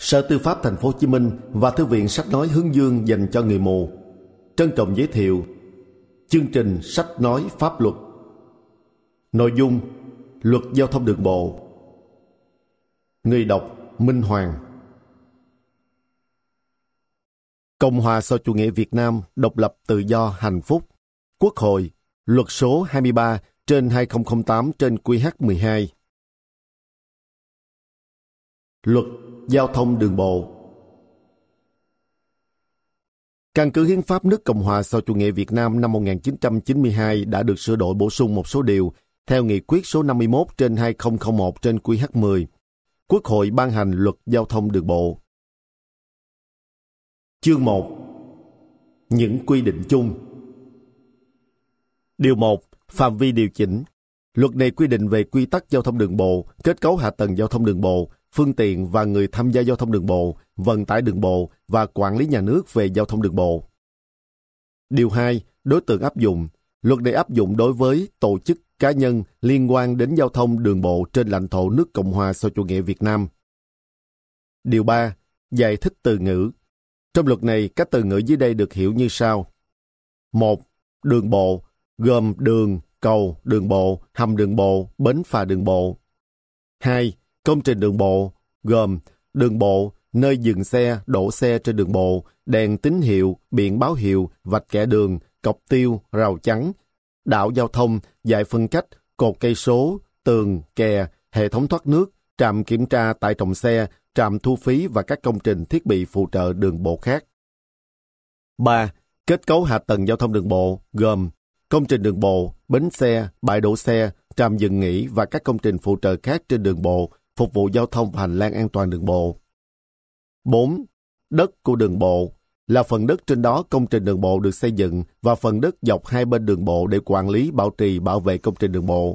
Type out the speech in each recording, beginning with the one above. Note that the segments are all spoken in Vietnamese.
Sở Tư pháp Thành phố Hồ Chí Minh và Thư viện Sách nói Hướng Dương dành cho người mù trân trọng giới thiệu chương trình sách nói pháp luật. Nội dung: Luật giao thông đường bộ. Người đọc: Minh Hoàng. Cộng hòa xã hội chủ nghĩa Việt Nam độc lập, tự do, hạnh phúc. Quốc hội. Luật số 23/2008/QH12. Luật giao thông đường bộ. Căn cứ Hiến pháp nước Cộng hòa xã hội chủ nghĩa Việt Nam năm 1992 đã được sửa đổi bổ sung một số điều theo nghị quyết số 51/2001/QH10. Quốc hội ban hành Luật giao thông đường bộ. Chương 1. Những quy định chung. Điều 1. Phạm vi điều chỉnh. Luật này quy định về quy tắc giao thông đường bộ, kết cấu hạ tầng giao thông đường bộ, phương tiện và người tham gia giao thông đường bộ, vận tải đường bộ và quản lý nhà nước về giao thông đường bộ. Điều 2. Đối tượng áp dụng. Luật này áp dụng đối với tổ chức, cá nhân liên quan đến giao thông đường bộ trên lãnh thổ nước Cộng hòa xã hội chủ nghĩa Việt Nam. Điều 3. Giải thích từ ngữ. Trong luật này, các từ ngữ dưới đây được hiểu như sau. 1. Đường bộ, gồm đường, cầu, đường bộ, hầm đường bộ, bến phà đường bộ. 2. Công trình đường bộ, gồm đường bộ, nơi dừng xe, đổ xe trên đường bộ, đèn tín hiệu, biển báo hiệu, vạch kẻ đường, cọc tiêu, rào chắn, đạo giao thông, dải phân cách, cột cây số, tường, kè, hệ thống thoát nước, trạm kiểm tra tải trọng xe, trạm thu phí và các công trình thiết bị phụ trợ đường bộ khác. 3. Kết cấu hạ tầng giao thông đường bộ, gồm công trình đường bộ, bến xe, bãi đổ xe, trạm dừng nghỉ và các công trình phụ trợ khác trên đường bộ, phục vụ giao thông và hành lang an toàn đường bộ. 4. Đất của đường bộ là phần đất trên đó công trình đường bộ được xây dựng và phần đất dọc hai bên đường bộ để quản lý, bảo trì, bảo vệ công trình đường bộ.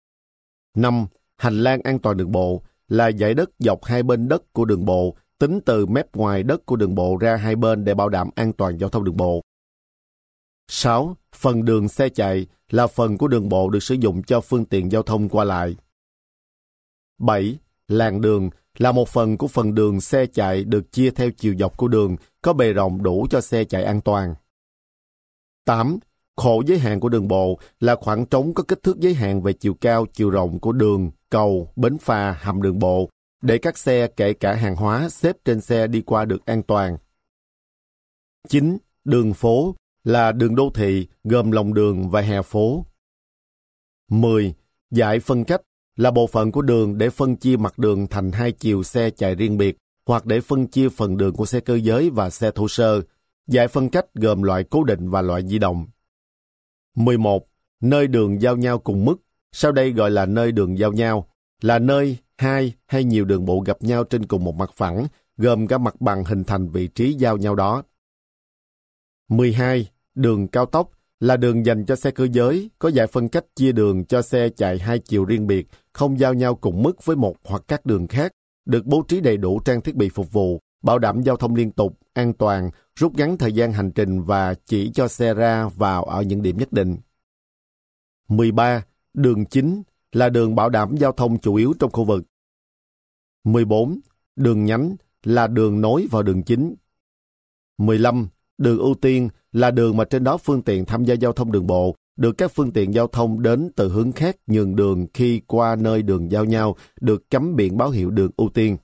5. Hành lang an toàn đường bộ là dải đất dọc hai bên đất của đường bộ, tính từ mép ngoài đất của đường bộ ra hai bên để bảo đảm an toàn giao thông đường bộ. 6. Phần đường xe chạy là phần của đường bộ được sử dụng cho phương tiện giao thông qua lại. 7. Làn đường là một phần của phần đường xe chạy được chia theo chiều dọc của đường, có bề rộng đủ cho xe chạy an toàn. 8. Khổ giới hạn của đường bộ là khoảng trống có kích thước giới hạn về chiều cao, chiều rộng của đường, cầu, bến phà, hầm đường bộ, để các xe kể cả hàng hóa xếp trên xe đi qua được an toàn. 9. Đường phố là đường đô thị, gồm lòng đường và hè phố. 10. Dải phân cách là bộ phận của đường để phân chia mặt đường thành hai chiều xe chạy riêng biệt, hoặc để phân chia phần đường của xe cơ giới và xe thô sơ. Dải phân cách gồm loại cố định và loại di động. 11. Nơi đường giao nhau cùng mức, sau đây gọi là nơi đường giao nhau, là nơi hai hay nhiều đường bộ gặp nhau trên cùng một mặt phẳng, gồm cả mặt bằng hình thành vị trí giao nhau đó. 12. Đường cao tốc là đường dành cho xe cơ giới, có dải phân cách chia đường cho xe chạy hai chiều riêng biệt, không giao nhau cùng mức với một hoặc các đường khác, được bố trí đầy đủ trang thiết bị phục vụ, bảo đảm giao thông liên tục, an toàn, rút ngắn thời gian hành trình và chỉ cho xe ra vào ở những điểm nhất định. 13. Đường chính là đường bảo đảm giao thông chủ yếu trong khu vực. 14. Đường nhánh là đường nối vào đường chính. 15. Đường ưu tiên là đường mà trên đó phương tiện tham gia giao thông đường bộ được các phương tiện giao thông đến từ hướng khác nhường đường khi qua nơi đường giao nhau, được cắm biển báo hiệu đường ưu tiên.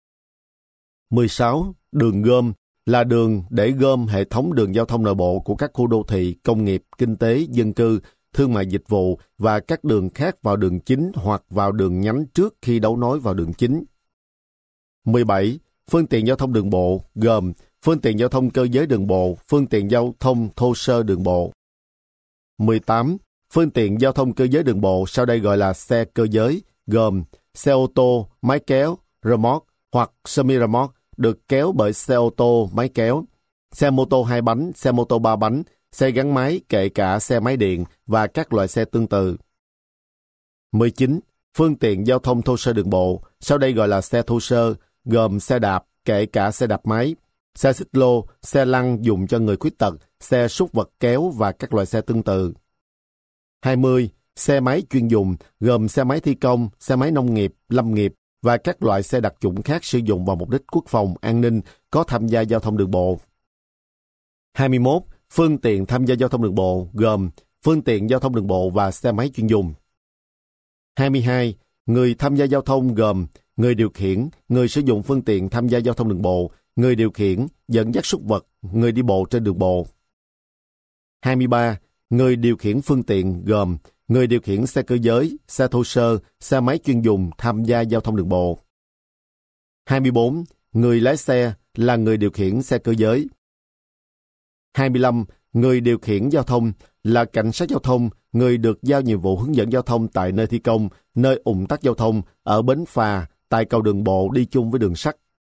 16. Đường gom là đường để gom hệ thống đường giao thông nội bộ của các khu đô thị, công nghiệp, kinh tế, dân cư, thương mại dịch vụ và các đường khác vào đường chính hoặc vào đường nhánh trước khi đấu nối vào đường chính. 17. Phương tiện giao thông đường bộ gồm phương tiện giao thông cơ giới đường bộ, phương tiện giao thông thô sơ đường bộ. 18. Phương tiện giao thông cơ giới đường bộ sau đây gọi là xe cơ giới, gồm xe ô tô, máy kéo, rơ-moóc hoặc semi-rơ-moóc được kéo bởi xe ô tô, máy kéo, xe mô tô 2 bánh, xe mô tô 3 bánh, xe gắn máy kể cả xe máy điện và các loại xe tương tự. 19. Phương tiện giao thông thô sơ đường bộ sau đây gọi là xe thô sơ, gồm xe đạp kể cả xe đạp máy, xe xích lô, xe lăn dùng cho người khuyết tật, xe xúc vật kéo và các loại xe tương tự. 20. Xe máy chuyên dùng gồm xe máy thi công, xe máy nông nghiệp, lâm nghiệp, và các loại xe đặc chủng khác sử dụng vào mục đích quốc phòng, an ninh có tham gia giao thông đường bộ. 21. Phương tiện tham gia giao thông đường bộ gồm phương tiện giao thông đường bộ và xe máy chuyên dùng. 22. Người tham gia giao thông gồm người điều khiển, người sử dụng phương tiện tham gia giao thông đường bộ, người điều khiển, dẫn dắt súc vật, người đi bộ trên đường bộ. 23. Người điều khiển phương tiện gồm người điều khiển xe cơ giới, xe thô sơ, xe máy chuyên dùng tham gia giao thông đường bộ. 24. Người lái xe là người điều khiển xe cơ giới. 25. Người điều khiển giao thông là cảnh sát giao thông, người được giao nhiệm vụ hướng dẫn giao thông tại nơi thi công, nơi ùn tắc giao thông, ở bến phà, tại cầu đường bộ đi chung với đường sắt.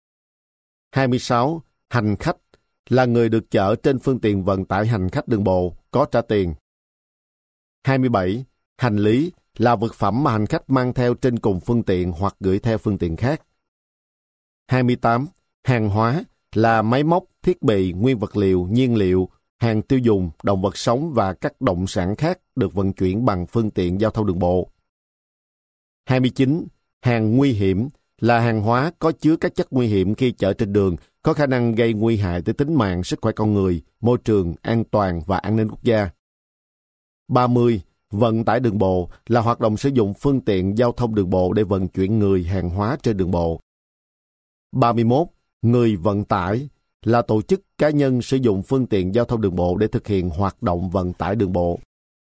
26. Hành khách là người được chở trên phương tiện vận tải hành khách đường bộ, có trả tiền. 27. Hành lý là vật phẩm mà hành khách mang theo trên cùng phương tiện hoặc gửi theo phương tiện khác. 28. Hàng hóa là máy móc, thiết bị, nguyên vật liệu, nhiên liệu, hàng tiêu dùng, động vật sống và các động sản khác được vận chuyển bằng phương tiện giao thông đường bộ. 29. Hàng nguy hiểm là hàng hóa có chứa các chất nguy hiểm khi chở trên đường, có khả năng gây nguy hại tới tính mạng, sức khỏe con người, môi trường, an toàn và an ninh quốc gia. 30. Vận tải đường bộ là hoạt động sử dụng phương tiện giao thông đường bộ để vận chuyển người, hàng hóa trên đường bộ. 31. Người vận tải là tổ chức cá nhân sử dụng phương tiện giao thông đường bộ để thực hiện hoạt động vận tải đường bộ.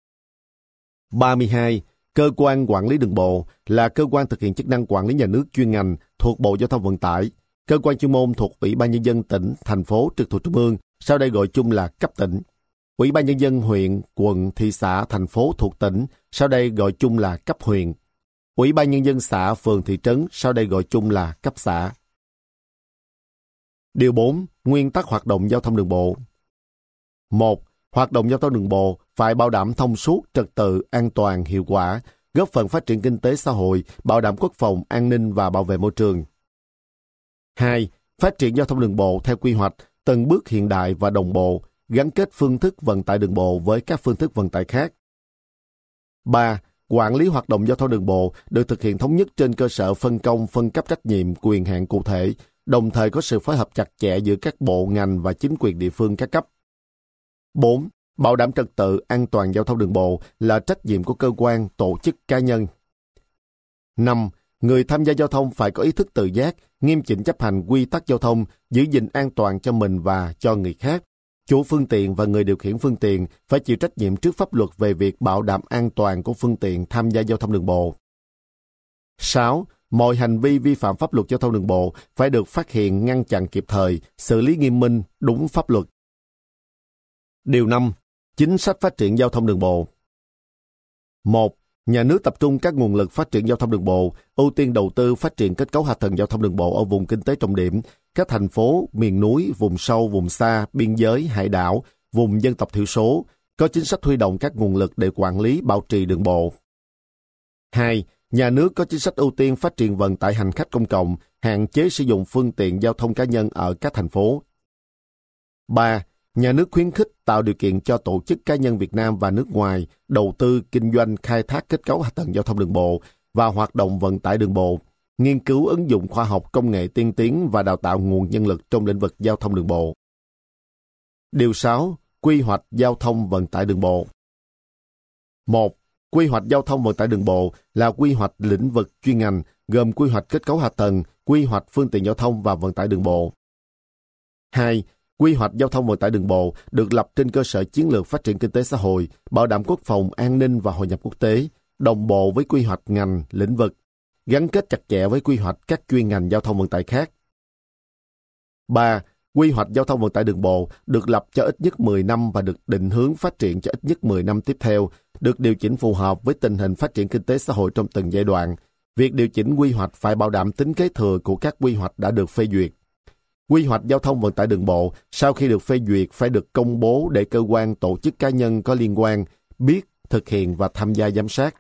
32. Cơ quan quản lý đường bộ là cơ quan thực hiện chức năng quản lý nhà nước chuyên ngành thuộc Bộ Giao thông Vận tải. Cơ quan chuyên môn thuộc Ủy ban Nhân dân tỉnh, thành phố trực thuộc Trung ương, sau đây gọi chung là cấp tỉnh. Ủy ban Nhân dân huyện, quận, thị xã, thành phố thuộc tỉnh, sau đây gọi chung là cấp huyện. Ủy ban Nhân dân xã, phường, thị trấn, sau đây gọi chung là cấp xã. Điều 4. Nguyên tắc hoạt động giao thông đường bộ. 1. Hoạt động giao thông đường bộ phải bảo đảm thông suốt, trật tự, an toàn, hiệu quả, góp phần phát triển kinh tế xã hội, bảo đảm quốc phòng, an ninh và bảo vệ môi trường. 2. Phát triển giao thông đường bộ theo quy hoạch, từng bước hiện đại và đồng bộ, gắn kết phương thức vận tải đường bộ với các phương thức vận tải khác. 3. Quản lý hoạt động giao thông đường bộ được thực hiện thống nhất trên cơ sở phân công, phân cấp trách nhiệm, quyền hạn cụ thể, đồng thời có sự phối hợp chặt chẽ giữa các bộ, ngành và chính quyền địa phương các cấp. 4. Bảo đảm trật tự, an toàn giao thông đường bộ là trách nhiệm của cơ quan, tổ chức, cá nhân. 5. Người tham gia giao thông phải có ý thức tự giác, nghiêm chỉnh chấp hành quy tắc giao thông, giữ gìn an toàn cho mình và cho người khác. Chủ phương tiện và người điều khiển phương tiện phải chịu trách nhiệm trước pháp luật về việc bảo đảm an toàn của phương tiện tham gia giao thông đường bộ. 6. Mọi hành vi vi phạm pháp luật giao thông đường bộ phải được phát hiện, ngăn chặn kịp thời, xử lý nghiêm minh, đúng pháp luật. Điều 5. Chính sách phát triển giao thông đường bộ. 1. Nhà nước tập trung các nguồn lực phát triển giao thông đường bộ, ưu tiên đầu tư phát triển kết cấu hạ tầng giao thông đường bộ ở vùng kinh tế trọng điểm, các thành phố, miền núi, vùng sâu, vùng xa, biên giới, hải đảo, vùng dân tộc thiểu số, có chính sách huy động các nguồn lực để quản lý, bảo trì đường bộ. 2. Nhà nước có chính sách ưu tiên phát triển vận tải hành khách công cộng, hạn chế sử dụng phương tiện giao thông cá nhân ở các thành phố. 3. Nhà nước khuyến khích tạo điều kiện cho tổ chức cá nhân Việt Nam và nước ngoài đầu tư, kinh doanh, khai thác kết cấu hạ tầng giao thông đường bộ và hoạt động vận tải đường bộ, nghiên cứu ứng dụng khoa học công nghệ tiên tiến và đào tạo nguồn nhân lực trong lĩnh vực giao thông đường bộ. Điều 6. Quy hoạch giao thông vận tải đường bộ. 1. Quy hoạch giao thông vận tải đường bộ là quy hoạch lĩnh vực chuyên ngành, gồm quy hoạch kết cấu hạ tầng, quy hoạch phương tiện giao thông và vận tải đường bộ. 2. Quy hoạch giao thông vận tải đường bộ được lập trên cơ sở chiến lược phát triển kinh tế xã hội, bảo đảm quốc phòng, an ninh và hội nhập quốc tế, đồng bộ với quy hoạch ngành, lĩnh vực, gắn kết chặt chẽ với quy hoạch các chuyên ngành giao thông vận tải khác. 3. Quy hoạch giao thông vận tải đường bộ được lập cho ít nhất 10 năm và được định hướng phát triển cho ít nhất 10 năm tiếp theo, được điều chỉnh phù hợp với tình hình phát triển kinh tế xã hội trong từng giai đoạn. Việc điều chỉnh quy hoạch phải bảo đảm tính kế thừa của các quy hoạch đã được phê duyệt. Quy hoạch giao thông vận tải đường bộ sau khi được phê duyệt phải được công bố để cơ quan, tổ chức cá nhân có liên quan biết, thực hiện và tham gia giám sát.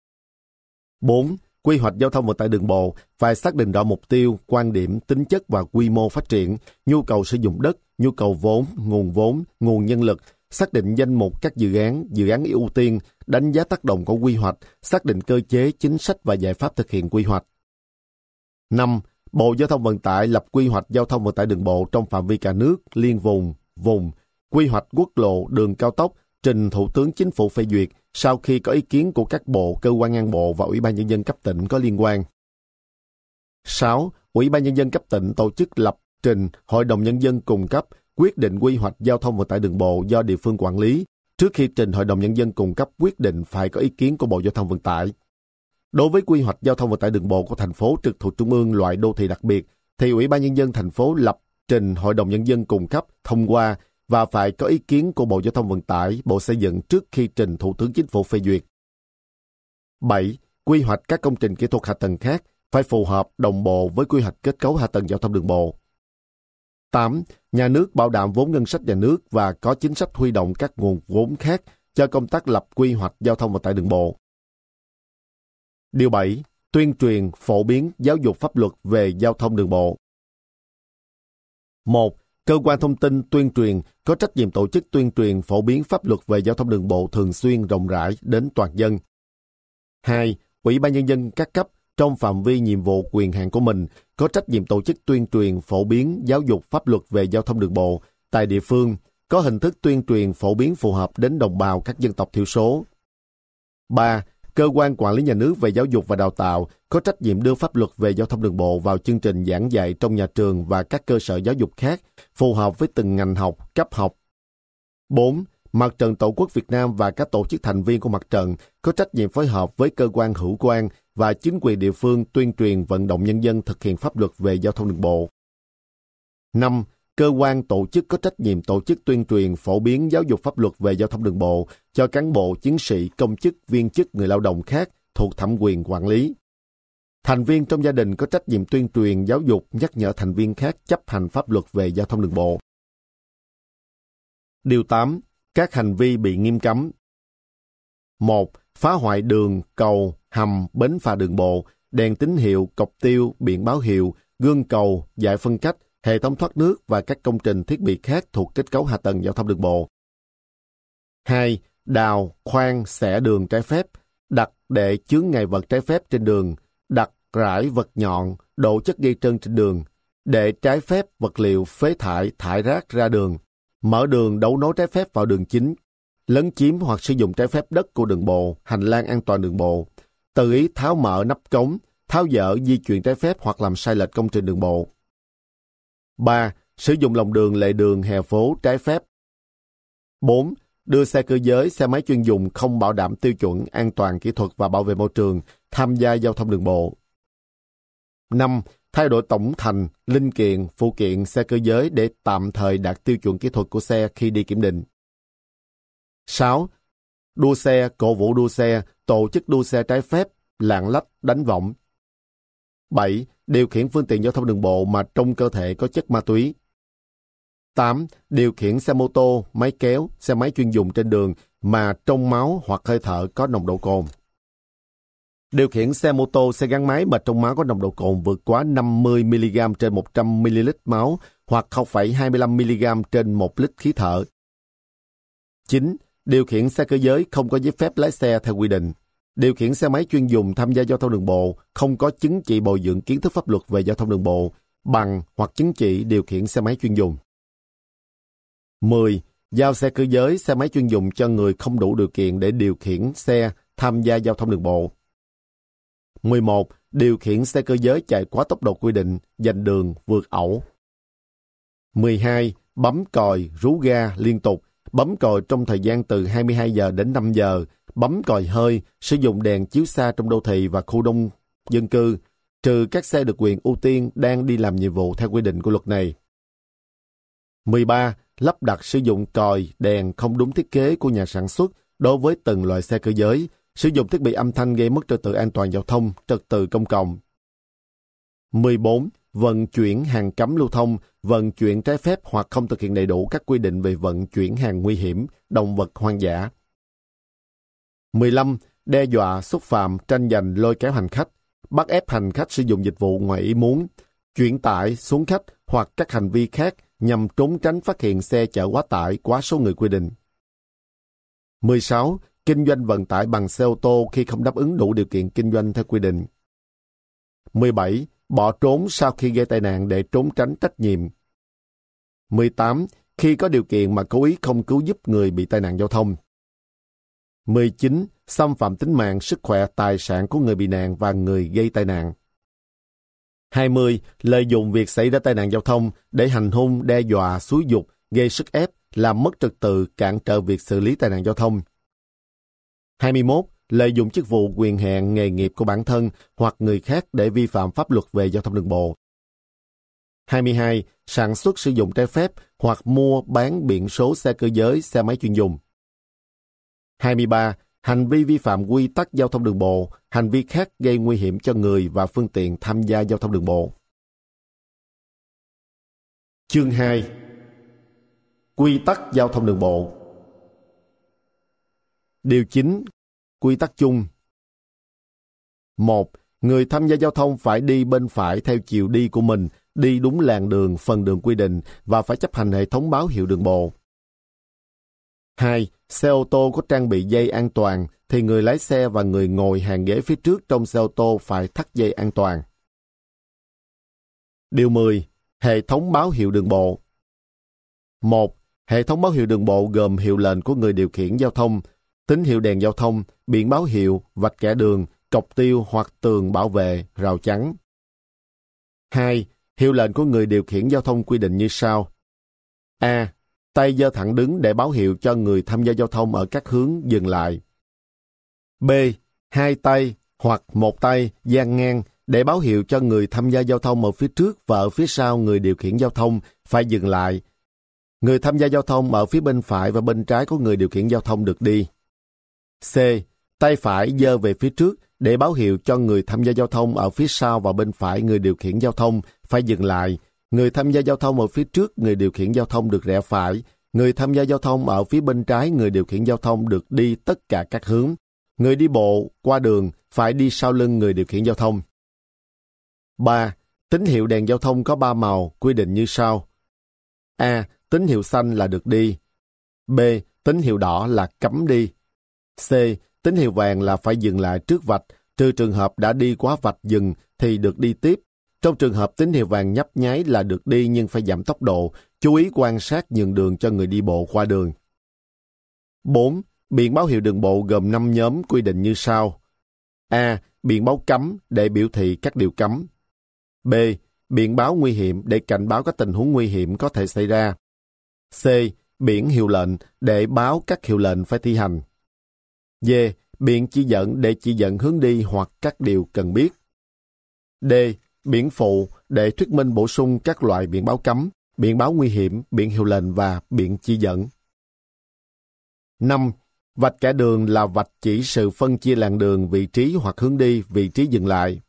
4. Quy hoạch giao thông vận tải đường bộ phải xác định rõ mục tiêu, quan điểm, tính chất và quy mô phát triển, nhu cầu sử dụng đất, nhu cầu vốn, nguồn nhân lực, xác định danh mục các dự án ưu tiên, đánh giá tác động của quy hoạch, xác định cơ chế, chính sách và giải pháp thực hiện quy hoạch. 5. Bộ Giao thông Vận tải lập quy hoạch giao thông vận tải đường bộ trong phạm vi cả nước, liên vùng, quy hoạch quốc lộ, đường cao tốc, trình Thủ tướng Chính phủ phê duyệt sau khi có ý kiến của các bộ, cơ quan ngang bộ và Ủy ban Nhân dân cấp tỉnh có liên quan. 6. Ủy ban Nhân dân cấp tỉnh tổ chức lập trình Hội đồng Nhân dân cung cấp quyết định quy hoạch giao thông vận tải đường bộ do địa phương quản lý. Trước khi trình Hội đồng Nhân dân cung cấp quyết định phải có ý kiến của Bộ Giao thông Vận tải. Đối với quy hoạch giao thông vận tải đường bộ của thành phố trực thuộc Trung ương loại đô thị đặc biệt, thì Ủy ban Nhân dân thành phố lập trình Hội đồng Nhân dân cung cấp thông qua và phải có ý kiến của Bộ Giao thông Vận tải, Bộ Xây dựng trước khi trình Thủ tướng Chính phủ phê duyệt. 7. Quy hoạch các công trình kỹ thuật hạ tầng khác phải phù hợp đồng bộ với quy hoạch kết cấu hạ tầng giao thông đường bộ. 8. Nhà nước bảo đảm vốn ngân sách nhà nước và có chính sách huy động các nguồn vốn khác cho công tác lập quy hoạch giao thông vận tải đường bộ. Điều 7. Tuyên truyền, phổ biến, giáo dục pháp luật về giao thông đường bộ. 1. Cơ quan thông tin tuyên truyền có trách nhiệm tổ chức tuyên truyền phổ biến pháp luật về giao thông đường bộ thường xuyên rộng rãi đến toàn dân. 2. Ủy ban Nhân dân các cấp trong phạm vi nhiệm vụ quyền hạn của mình có trách nhiệm tổ chức tuyên truyền phổ biến giáo dục pháp luật về giao thông đường bộ tại địa phương, có hình thức tuyên truyền phổ biến phù hợp đến đồng bào các dân tộc thiểu số. 3. Cơ quan quản lý nhà nước về giáo dục và đào tạo có trách nhiệm đưa pháp luật về giao thông đường bộ vào chương trình giảng dạy trong nhà trường và các cơ sở giáo dục khác, phù hợp với từng ngành học, cấp học. 4. Mặt trận Tổ quốc Việt Nam và các tổ chức thành viên của mặt trận có trách nhiệm phối hợp với cơ quan hữu quan và chính quyền địa phương tuyên truyền vận động nhân dân thực hiện pháp luật về giao thông đường bộ. 5. Cơ quan tổ chức có trách nhiệm tổ chức tuyên truyền phổ biến giáo dục pháp luật về giao thông đường bộ cho cán bộ, chiến sĩ, công chức, viên chức, người lao động khác thuộc thẩm quyền quản lý. Thành viên trong gia đình có trách nhiệm tuyên truyền giáo dục, nhắc nhở thành viên khác chấp hành pháp luật về giao thông đường bộ. Điều 8. Các hành vi bị nghiêm cấm. 1. Phá hoại đường, cầu, hầm, bến phà đường bộ, đèn tín hiệu, cọc tiêu, biển báo hiệu, gương cầu, dải phân cách, hệ thống thoát nước và các công trình thiết bị khác thuộc kết cấu hạ tầng giao thông đường bộ. 2. Đào, khoan, xẻ đường trái phép, đặt để chướng ngại vật trái phép trên đường, đặt rải vật nhọn, đổ chất gây trơn trên đường, để trái phép vật liệu phế thải, thải rác ra đường, mở đường đấu nối trái phép vào đường chính, lấn chiếm hoặc sử dụng trái phép đất của đường bộ, hành lang an toàn đường bộ, tự ý tháo mở nắp cống, tháo dỡ di chuyển trái phép hoặc làm sai lệch công trình đường bộ. 3. Sử dụng lòng đường, lề đường, hè phố trái phép. 4. Đưa xe cơ giới, xe máy chuyên dùng không bảo đảm tiêu chuẩn an toàn kỹ thuật và bảo vệ môi trường tham gia giao thông đường bộ. 5. Thay đổi tổng thành, linh kiện, phụ kiện xe cơ giới để tạm thời đạt tiêu chuẩn kỹ thuật của xe khi đi kiểm định. 6. Đua xe, cổ vũ đua xe, tổ chức đua xe trái phép, lạng lách, đánh võng. 7. Điều khiển phương tiện giao thông đường bộ mà trong cơ thể có chất ma túy. 8. Điều khiển xe mô tô, máy kéo, xe máy chuyên dùng trên đường mà trong máu hoặc hơi thở có nồng độ cồn. Điều khiển xe mô tô, xe gắn máy mà trong máu có nồng độ cồn vượt quá 50mg trên 100ml máu hoặc 0,25mg trên 1 lít khí thở. 9. Điều khiển xe cơ giới không có giấy phép lái xe theo quy định. Điều khiển xe máy chuyên dùng tham gia giao thông đường bộ không có chứng chỉ bồi dưỡng kiến thức pháp luật về giao thông đường bộ, bằng hoặc chứng chỉ điều khiển xe máy chuyên dùng. 10. Giao xe cơ giới, xe máy chuyên dùng cho người không đủ điều kiện để điều khiển xe tham gia giao thông đường bộ. 11. Điều khiển xe cơ giới chạy quá tốc độ quy định, giành đường, vượt ẩu. 12. Bấm còi, rú ga liên tục, bấm còi trong thời gian từ 22 giờ đến 5 giờ, bấm còi hơi, sử dụng đèn chiếu xa trong đô thị và khu đông dân cư, trừ các xe được quyền ưu tiên đang đi làm nhiệm vụ theo quy định của luật này. 13. Lắp đặt sử dụng còi, đèn không đúng thiết kế của nhà sản xuất đối với từng loại xe cơ giới, sử dụng thiết bị âm thanh gây mất trật tự an toàn giao thông, trật tự công cộng. 14. Vận chuyển hàng cấm lưu thông, vận chuyển trái phép hoặc không thực hiện đầy đủ các quy định về vận chuyển hàng nguy hiểm, động vật hoang dã. 15. Đe dọa, xúc phạm, tranh giành, lôi kéo hành khách, bắt ép hành khách sử dụng dịch vụ ngoài ý muốn, chuyển tải, xuống khách hoặc các hành vi khác nhằm trốn tránh phát hiện xe chở quá tải, quá số người quy định. 16. Kinh doanh vận tải bằng xe ô tô khi không đáp ứng đủ điều kiện kinh doanh theo quy định. 17. bỏ trốn sau khi gây tai nạn để trốn tránh trách nhiệm. 18. Khi có điều kiện mà cố ý không cứu giúp người bị tai nạn giao thông. 19. Xâm phạm tính mạng, sức khỏe, tài sản của người bị nạn và người gây tai nạn. 20. Lợi dụng việc xảy ra tai nạn giao thông để hành hung, đe dọa, xúi giục, gây sức ép, làm mất trật tự, cản trở việc xử lý tai nạn giao thông. 21. Lợi dụng chức vụ, quyền hạn, nghề nghiệp của bản thân hoặc người khác để vi phạm pháp luật về giao thông đường bộ. 22. Sản xuất, sử dụng trái phép hoặc mua, bán biển số xe cơ giới, xe máy chuyên dùng. 23. Hành vi vi phạm quy tắc giao thông đường bộ, hành vi khác gây nguy hiểm cho người và phương tiện tham gia giao thông đường bộ. Chương 2. Quy tắc giao thông đường bộ. Điều 9. Quy tắc chung. 1. Người tham gia giao thông phải đi bên phải theo chiều đi của mình, đi đúng làn đường, phần đường quy định và phải chấp hành hệ thống báo hiệu đường bộ. 2. Xe ô tô có trang bị dây an toàn thì người lái xe và người ngồi hàng ghế phía trước trong xe ô tô phải thắt dây an toàn. Điều 10. Hệ thống báo hiệu đường bộ. 1. Hệ thống báo hiệu đường bộ gồm hiệu lệnh của người điều khiển giao thông, tín hiệu đèn giao thông, biển báo hiệu, vạch kẻ đường, cọc tiêu hoặc tường bảo vệ, rào chắn. 2. Hiệu lệnh của người điều khiển giao thông quy định như sau. A. Tay giơ thẳng đứng để báo hiệu cho người tham gia giao thông ở các hướng dừng lại. B. Hai tay hoặc một tay dang ngang để báo hiệu cho người tham gia giao thông ở phía trước và ở phía sau người điều khiển giao thông phải dừng lại. Người tham gia giao thông ở phía bên phải và bên trái của người điều khiển giao thông được đi. C. Tay phải giơ về phía trước để báo hiệu cho người tham gia giao thông ở phía sau và bên phải người điều khiển giao thông phải dừng lại. Người tham gia giao thông ở phía trước người điều khiển giao thông được rẽ phải. Người tham gia giao thông ở phía bên trái người điều khiển giao thông được đi tất cả các hướng. Người đi bộ qua đường phải đi sau lưng người điều khiển giao thông. 3. Tín hiệu đèn giao thông có 3 màu quy định như sau. A. Tín hiệu xanh là được đi. B. Tín hiệu đỏ là cấm đi. C. Tín hiệu vàng là phải dừng lại trước vạch, trừ trường hợp đã đi quá vạch dừng thì được đi tiếp. Trong trường hợp tín hiệu vàng nhấp nháy là được đi nhưng phải giảm tốc độ, chú ý quan sát nhường đường cho người đi bộ qua đường. 4. Biển báo hiệu đường bộ gồm 5 nhóm quy định như sau. A. Biển báo cấm để biểu thị các điều cấm. B. Biển báo nguy hiểm để cảnh báo các tình huống nguy hiểm có thể xảy ra. C. Biển hiệu lệnh để báo các hiệu lệnh phải thi hành. D. Biển chỉ dẫn để chỉ dẫn hướng đi hoặc các điều cần biết. D. Biển phụ để thuyết minh bổ sung các loại biển báo cấm, biển báo nguy hiểm, biển hiệu lệnh và biển chỉ dẫn. 5. Vạch kẻ đường là vạch chỉ sự phân chia làn đường, vị trí hoặc hướng đi, vị trí dừng lại.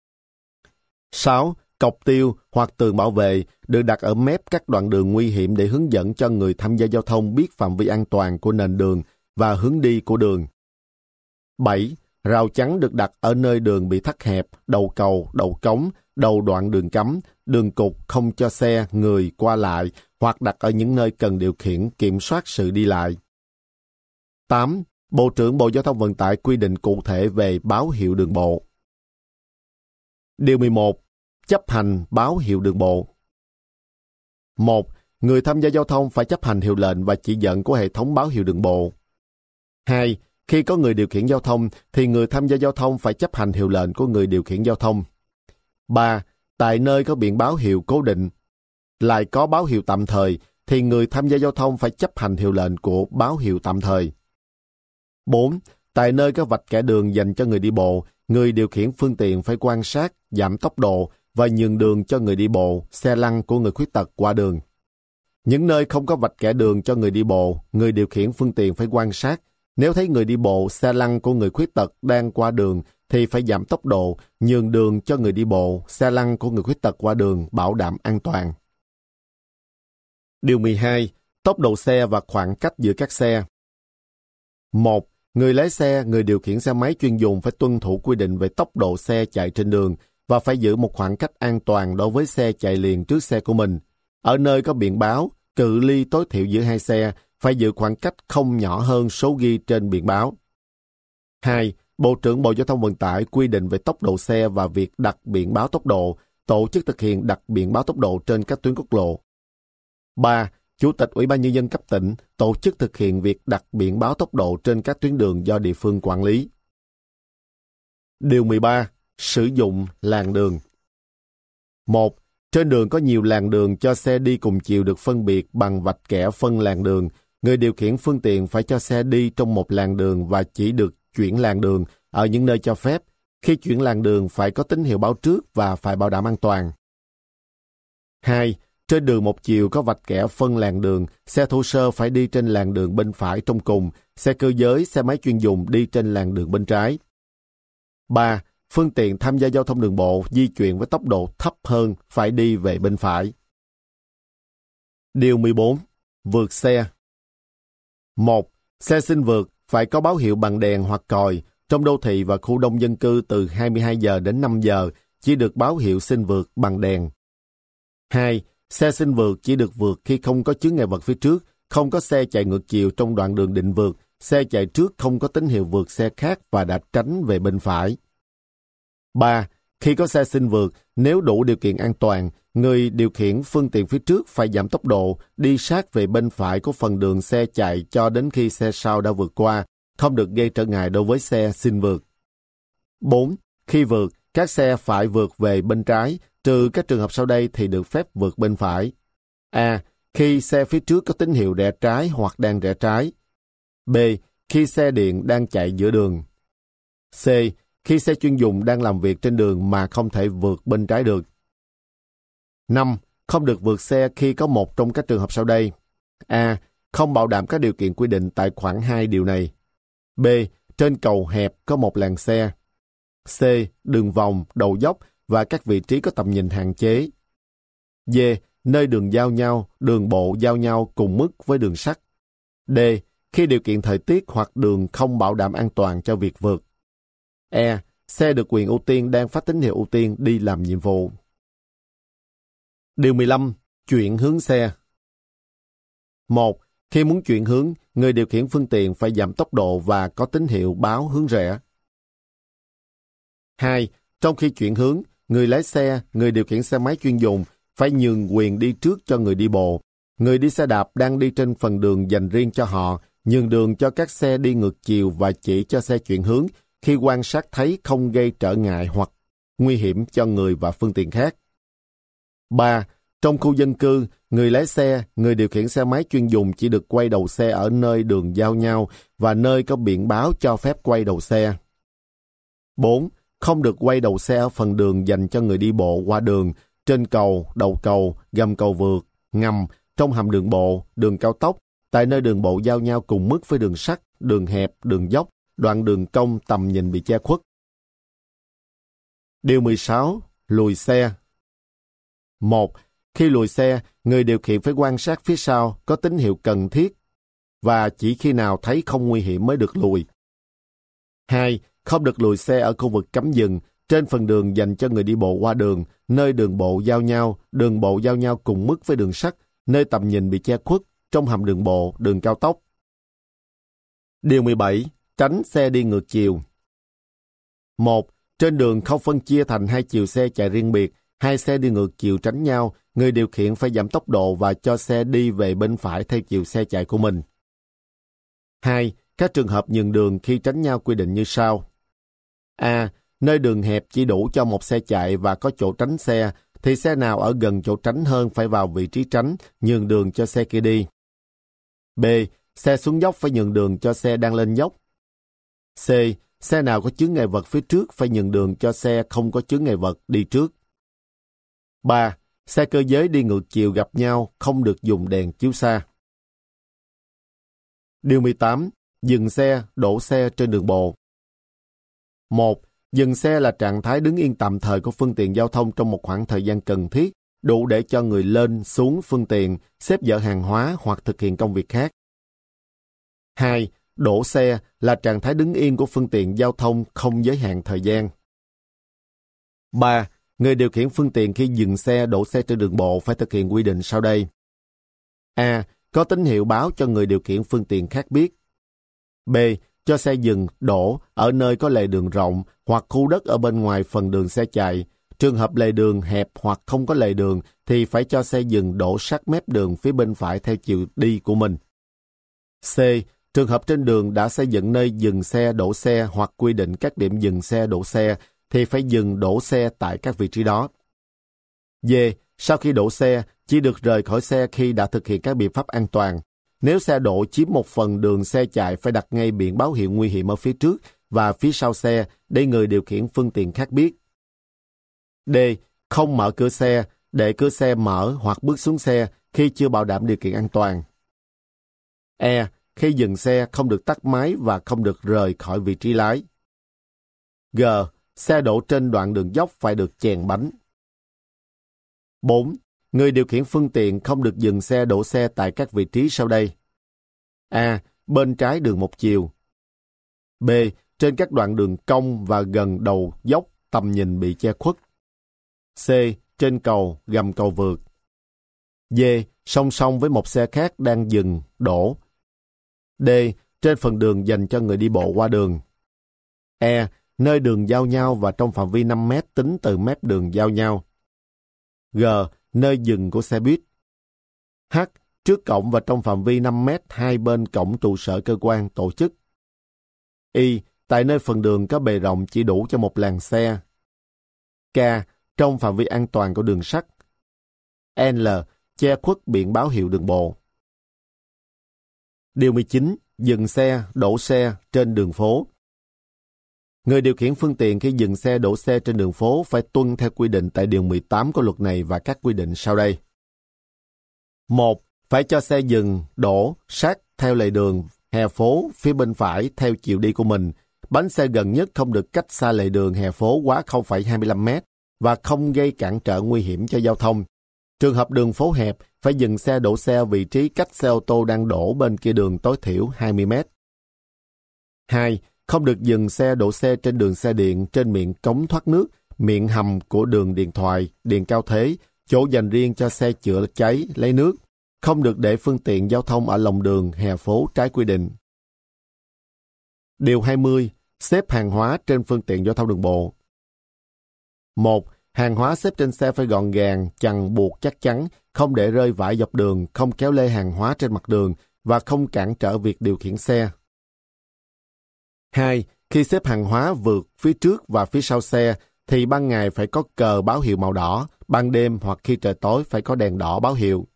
6. Cọc tiêu hoặc tường bảo vệ được đặt ở mép các đoạn đường nguy hiểm để hướng dẫn cho người tham gia giao thông biết phạm vi an toàn của nền đường và hướng đi của đường. 7. Rào chắn được đặt ở nơi đường bị thắt hẹp, đầu cầu, đầu cống, đầu đoạn đường cấm, đường cục không cho xe, người qua lại hoặc đặt ở những nơi cần điều khiển, kiểm soát sự đi lại. 8. Bộ trưởng Bộ Giao thông Vận tải quy định cụ thể về báo hiệu đường bộ. Điều 11. Chấp hành báo hiệu đường bộ. 1. Người tham gia giao thông phải chấp hành hiệu lệnh và chỉ dẫn của hệ thống báo hiệu đường bộ. 2. Khi có người điều khiển giao thông, thì người tham gia giao thông phải chấp hành hiệu lệnh của người điều khiển giao thông. 3. Tại nơi có biển báo hiệu cố định, lại có báo hiệu tạm thời, thì người tham gia giao thông phải chấp hành hiệu lệnh của báo hiệu tạm thời. 4. Tại nơi có vạch kẻ đường dành cho người đi bộ, người điều khiển phương tiện phải quan sát, giảm tốc độ và nhường đường cho người đi bộ, xe lăn của người khuyết tật qua đường. Những nơi không có vạch kẻ đường cho người đi bộ, người điều khiển phương tiện phải quan sát. Nếu thấy người đi bộ, xe lăn của người khuyết tật đang qua đường thì phải giảm tốc độ, nhường đường cho người đi bộ, xe lăn của người khuyết tật qua đường, bảo đảm an toàn. Điều 12. Tốc độ xe và khoảng cách giữa các xe. 1. Người lái xe, người điều khiển xe máy chuyên dùng phải tuân thủ quy định về tốc độ xe chạy trên đường và phải giữ một khoảng cách an toàn đối với xe chạy liền trước xe của mình. Ở nơi có biển báo, cự ly tối thiểu giữa hai xe phải giữ khoảng cách không nhỏ hơn số ghi trên biển báo. 2. Bộ trưởng Bộ Giao thông Vận tải quy định về tốc độ xe và việc đặt biển báo tốc độ tổ chức thực hiện đặt biển báo tốc độ trên các tuyến quốc lộ. 3. Chủ tịch Ủy ban Nhân dân cấp tỉnh tổ chức thực hiện việc đặt biển báo tốc độ trên các tuyến đường do địa phương quản lý. Điều 13. Sử dụng làn đường. 1. Trên đường có nhiều làn đường cho xe đi cùng chiều được phân biệt bằng vạch kẻ phân làn đường. Người điều khiển phương tiện phải cho xe đi trong một làn đường và chỉ được chuyển làn đường ở những nơi cho phép. Khi chuyển làn đường phải có tín hiệu báo trước và phải bảo đảm an toàn. 2. Trên đường một chiều có vạch kẻ phân làn đường, xe thô sơ phải đi trên làn đường bên phải trong cùng, xe cơ giới, xe máy chuyên dùng đi trên làn đường bên trái. 3. Phương tiện tham gia giao thông đường bộ di chuyển với tốc độ thấp hơn phải đi về bên phải. Điều 14. Vượt xe. 1. Xe xin vượt phải có báo hiệu bằng đèn hoặc còi. Trong đô thị và khu đông dân cư từ 22 giờ đến 5 giờ chỉ được báo hiệu xin vượt bằng đèn. 2. Xe xin vượt chỉ được vượt khi không có chướng ngại vật phía trước, không có xe chạy ngược chiều trong đoạn đường định vượt, xe chạy trước không có tín hiệu vượt xe khác và đã tránh về bên phải. 3. Khi có xe xin vượt, nếu đủ điều kiện an toàn, người điều khiển phương tiện phía trước phải giảm tốc độ, đi sát về bên phải của phần đường xe chạy cho đến khi xe sau đã vượt qua, không được gây trở ngại đối với xe xin vượt. 4. Khi vượt, các xe phải vượt về bên trái, trừ các trường hợp sau đây thì được phép vượt bên phải. A. Khi xe phía trước có tín hiệu rẽ trái hoặc đang rẽ trái. B. Khi xe điện đang chạy giữa đường. C. Khi xe chuyên dùng đang làm việc trên đường mà không thể vượt bên trái được. 5. Không được vượt xe khi có một trong các trường hợp sau đây. A. Không bảo đảm các điều kiện quy định tại khoản 2 điều này. B. Trên cầu hẹp có một làn xe. C. Đường vòng, đầu dốc và các vị trí có tầm nhìn hạn chế. D. Nơi đường giao nhau, đường bộ giao nhau cùng mức với đường sắt. D. Khi điều kiện thời tiết hoặc đường không bảo đảm an toàn cho việc vượt. E. Xe được quyền ưu tiên đang phát tín hiệu ưu tiên đi làm nhiệm vụ. Điều 15. Chuyển hướng xe. 1. Khi muốn chuyển hướng, người điều khiển phương tiện phải giảm tốc độ và có tín hiệu báo hướng rẽ. 2. Trong khi chuyển hướng, người lái xe, người điều khiển xe máy chuyên dùng phải nhường quyền đi trước cho người đi bộ. Người đi xe đạp đang đi trên phần đường dành riêng cho họ, nhường đường cho các xe đi ngược chiều và chỉ cho xe chuyển hướng khi quan sát thấy không gây trở ngại hoặc nguy hiểm cho người và phương tiện khác. 3. Trong khu dân cư, người lái xe, người điều khiển xe máy chuyên dùng chỉ được quay đầu xe ở nơi đường giao nhau và nơi có biển báo cho phép quay đầu xe. 4. Không được quay đầu xe ở phần đường dành cho người đi bộ qua đường, trên cầu, đầu cầu, gầm cầu vượt, ngầm, trong hầm đường bộ, đường cao tốc, tại nơi đường bộ giao nhau cùng mức với đường sắt, đường hẹp, đường dốc, đoạn đường cong tầm nhìn bị che khuất. Điều 16. Lùi xe. 1. Khi lùi xe, người điều khiển phải quan sát phía sau có tín hiệu cần thiết và chỉ khi nào thấy không nguy hiểm mới được lùi. 2. Không được lùi xe ở khu vực cấm dừng, trên phần đường dành cho người đi bộ qua đường, nơi đường bộ giao nhau cùng mức với đường sắt, nơi tầm nhìn bị che khuất, trong hầm đường bộ, đường cao tốc. Điều 17. Tránh xe đi ngược chiều. 1. Trên đường không phân chia thành hai chiều xe chạy riêng biệt, hai xe đi ngược chiều tránh nhau, người điều khiển phải giảm tốc độ và cho xe đi về bên phải theo chiều xe chạy của mình. 2. Các trường hợp nhường đường khi tránh nhau quy định như sau. A. Nơi đường hẹp chỉ đủ cho một xe chạy và có chỗ tránh xe, thì xe nào ở gần chỗ tránh hơn phải vào vị trí tránh, nhường đường cho xe kia đi. B. Xe xuống dốc phải nhường đường cho xe đang lên dốc. C. Xe nào có chướng ngại vật phía trước phải nhường đường cho xe không có chướng ngại vật đi trước. 3. Xe cơ giới đi ngược chiều gặp nhau không được dùng đèn chiếu xa. Điều 18. Dừng xe, đổ xe trên đường bộ. 1. Dừng xe là trạng thái đứng yên tạm thời của phương tiện giao thông trong một khoảng thời gian cần thiết, đủ để cho người lên, xuống phương tiện, xếp dỡ hàng hóa hoặc thực hiện công việc khác. 2. Đổ xe là trạng thái đứng yên của phương tiện giao thông không giới hạn thời gian. 3. Người điều khiển phương tiện khi dừng xe, đổ xe trên đường bộ phải thực hiện quy định sau đây. A. Có tín hiệu báo cho người điều khiển phương tiện khác biết. B. Cho xe dừng, đổ ở nơi có lề đường rộng hoặc khu đất ở bên ngoài phần đường xe chạy. Trường hợp lề đường hẹp hoặc không có lề đường thì phải cho xe dừng đổ sát mép đường phía bên phải theo chiều đi của mình. C. Trường hợp trên đường đã xây dựng nơi dừng xe, đổ xe hoặc quy định các điểm dừng xe, đổ xe thì phải dừng đổ xe tại các vị trí đó. D. Sau khi đổ xe, chỉ được rời khỏi xe khi đã thực hiện các biện pháp an toàn. Nếu xe đổ chiếm một phần đường xe chạy phải đặt ngay biển báo hiệu nguy hiểm ở phía trước và phía sau xe để người điều khiển phương tiện khác biết. D. Không mở cửa xe, để cửa xe mở hoặc bước xuống xe khi chưa bảo đảm điều kiện an toàn. E. Khi dừng xe không được tắt máy và không được rời khỏi vị trí lái. G. Xe đổ trên đoạn đường dốc phải được chèn bánh. 4. Người điều khiển phương tiện không được dừng xe đổ xe tại các vị trí sau đây. A. Bên trái đường một chiều. B. Trên các đoạn đường cong và gần đầu dốc tầm nhìn bị che khuất. C. Trên cầu, gầm cầu vượt. D. Song song với một xe khác đang dừng, đổ. D. Trên phần đường dành cho người đi bộ qua đường. E. Nơi đường giao nhau và trong phạm vi 5 mét tính từ mép đường giao nhau. G. Nơi dừng của xe buýt. H. Trước cổng và trong phạm vi 5 mét hai bên cổng trụ sở cơ quan, tổ chức. Y. Tại nơi phần đường có bề rộng chỉ đủ cho một làn xe. K. Trong phạm vi an toàn của đường sắt. L. Che khuất biển báo hiệu đường bộ. Điều 19. Dừng xe, đổ xe trên đường phố. Người điều khiển phương tiện khi dừng xe, đổ xe trên đường phố phải tuân theo quy định tại Điều 18 của luật này và các quy định sau đây. 1. Phải cho xe dừng, đổ, sát theo lề đường, hè phố, phía bên phải theo chiều đi của mình. Bánh xe gần nhất không được cách xa lề đường, hè phố quá 0,25 mét và không gây cản trở nguy hiểm cho giao thông. Trường hợp đường phố hẹp, phải dừng xe, đổ xe ở vị trí cách xe ô tô đang đổ bên kia đường tối thiểu 20 mét. 2. Không được dừng xe, đổ xe trên đường xe điện, trên miệng cống thoát nước, miệng hầm của đường điện thoại, điện cao thế, chỗ dành riêng cho xe chữa cháy, lấy nước. Không được để phương tiện giao thông ở lòng đường, hè phố trái quy định. Điều 20. Xếp hàng hóa trên phương tiện giao thông đường bộ. 1. Hàng hóa xếp trên xe phải gọn gàng, chằng buộc chắc chắn, không để rơi vãi dọc đường, không kéo lê hàng hóa trên mặt đường và không cản trở việc điều khiển xe. 2. Khi xếp hàng hóa vượt phía trước và phía sau xe thì ban ngày phải có cờ báo hiệu màu đỏ, ban đêm hoặc khi trời tối phải có đèn đỏ báo hiệu.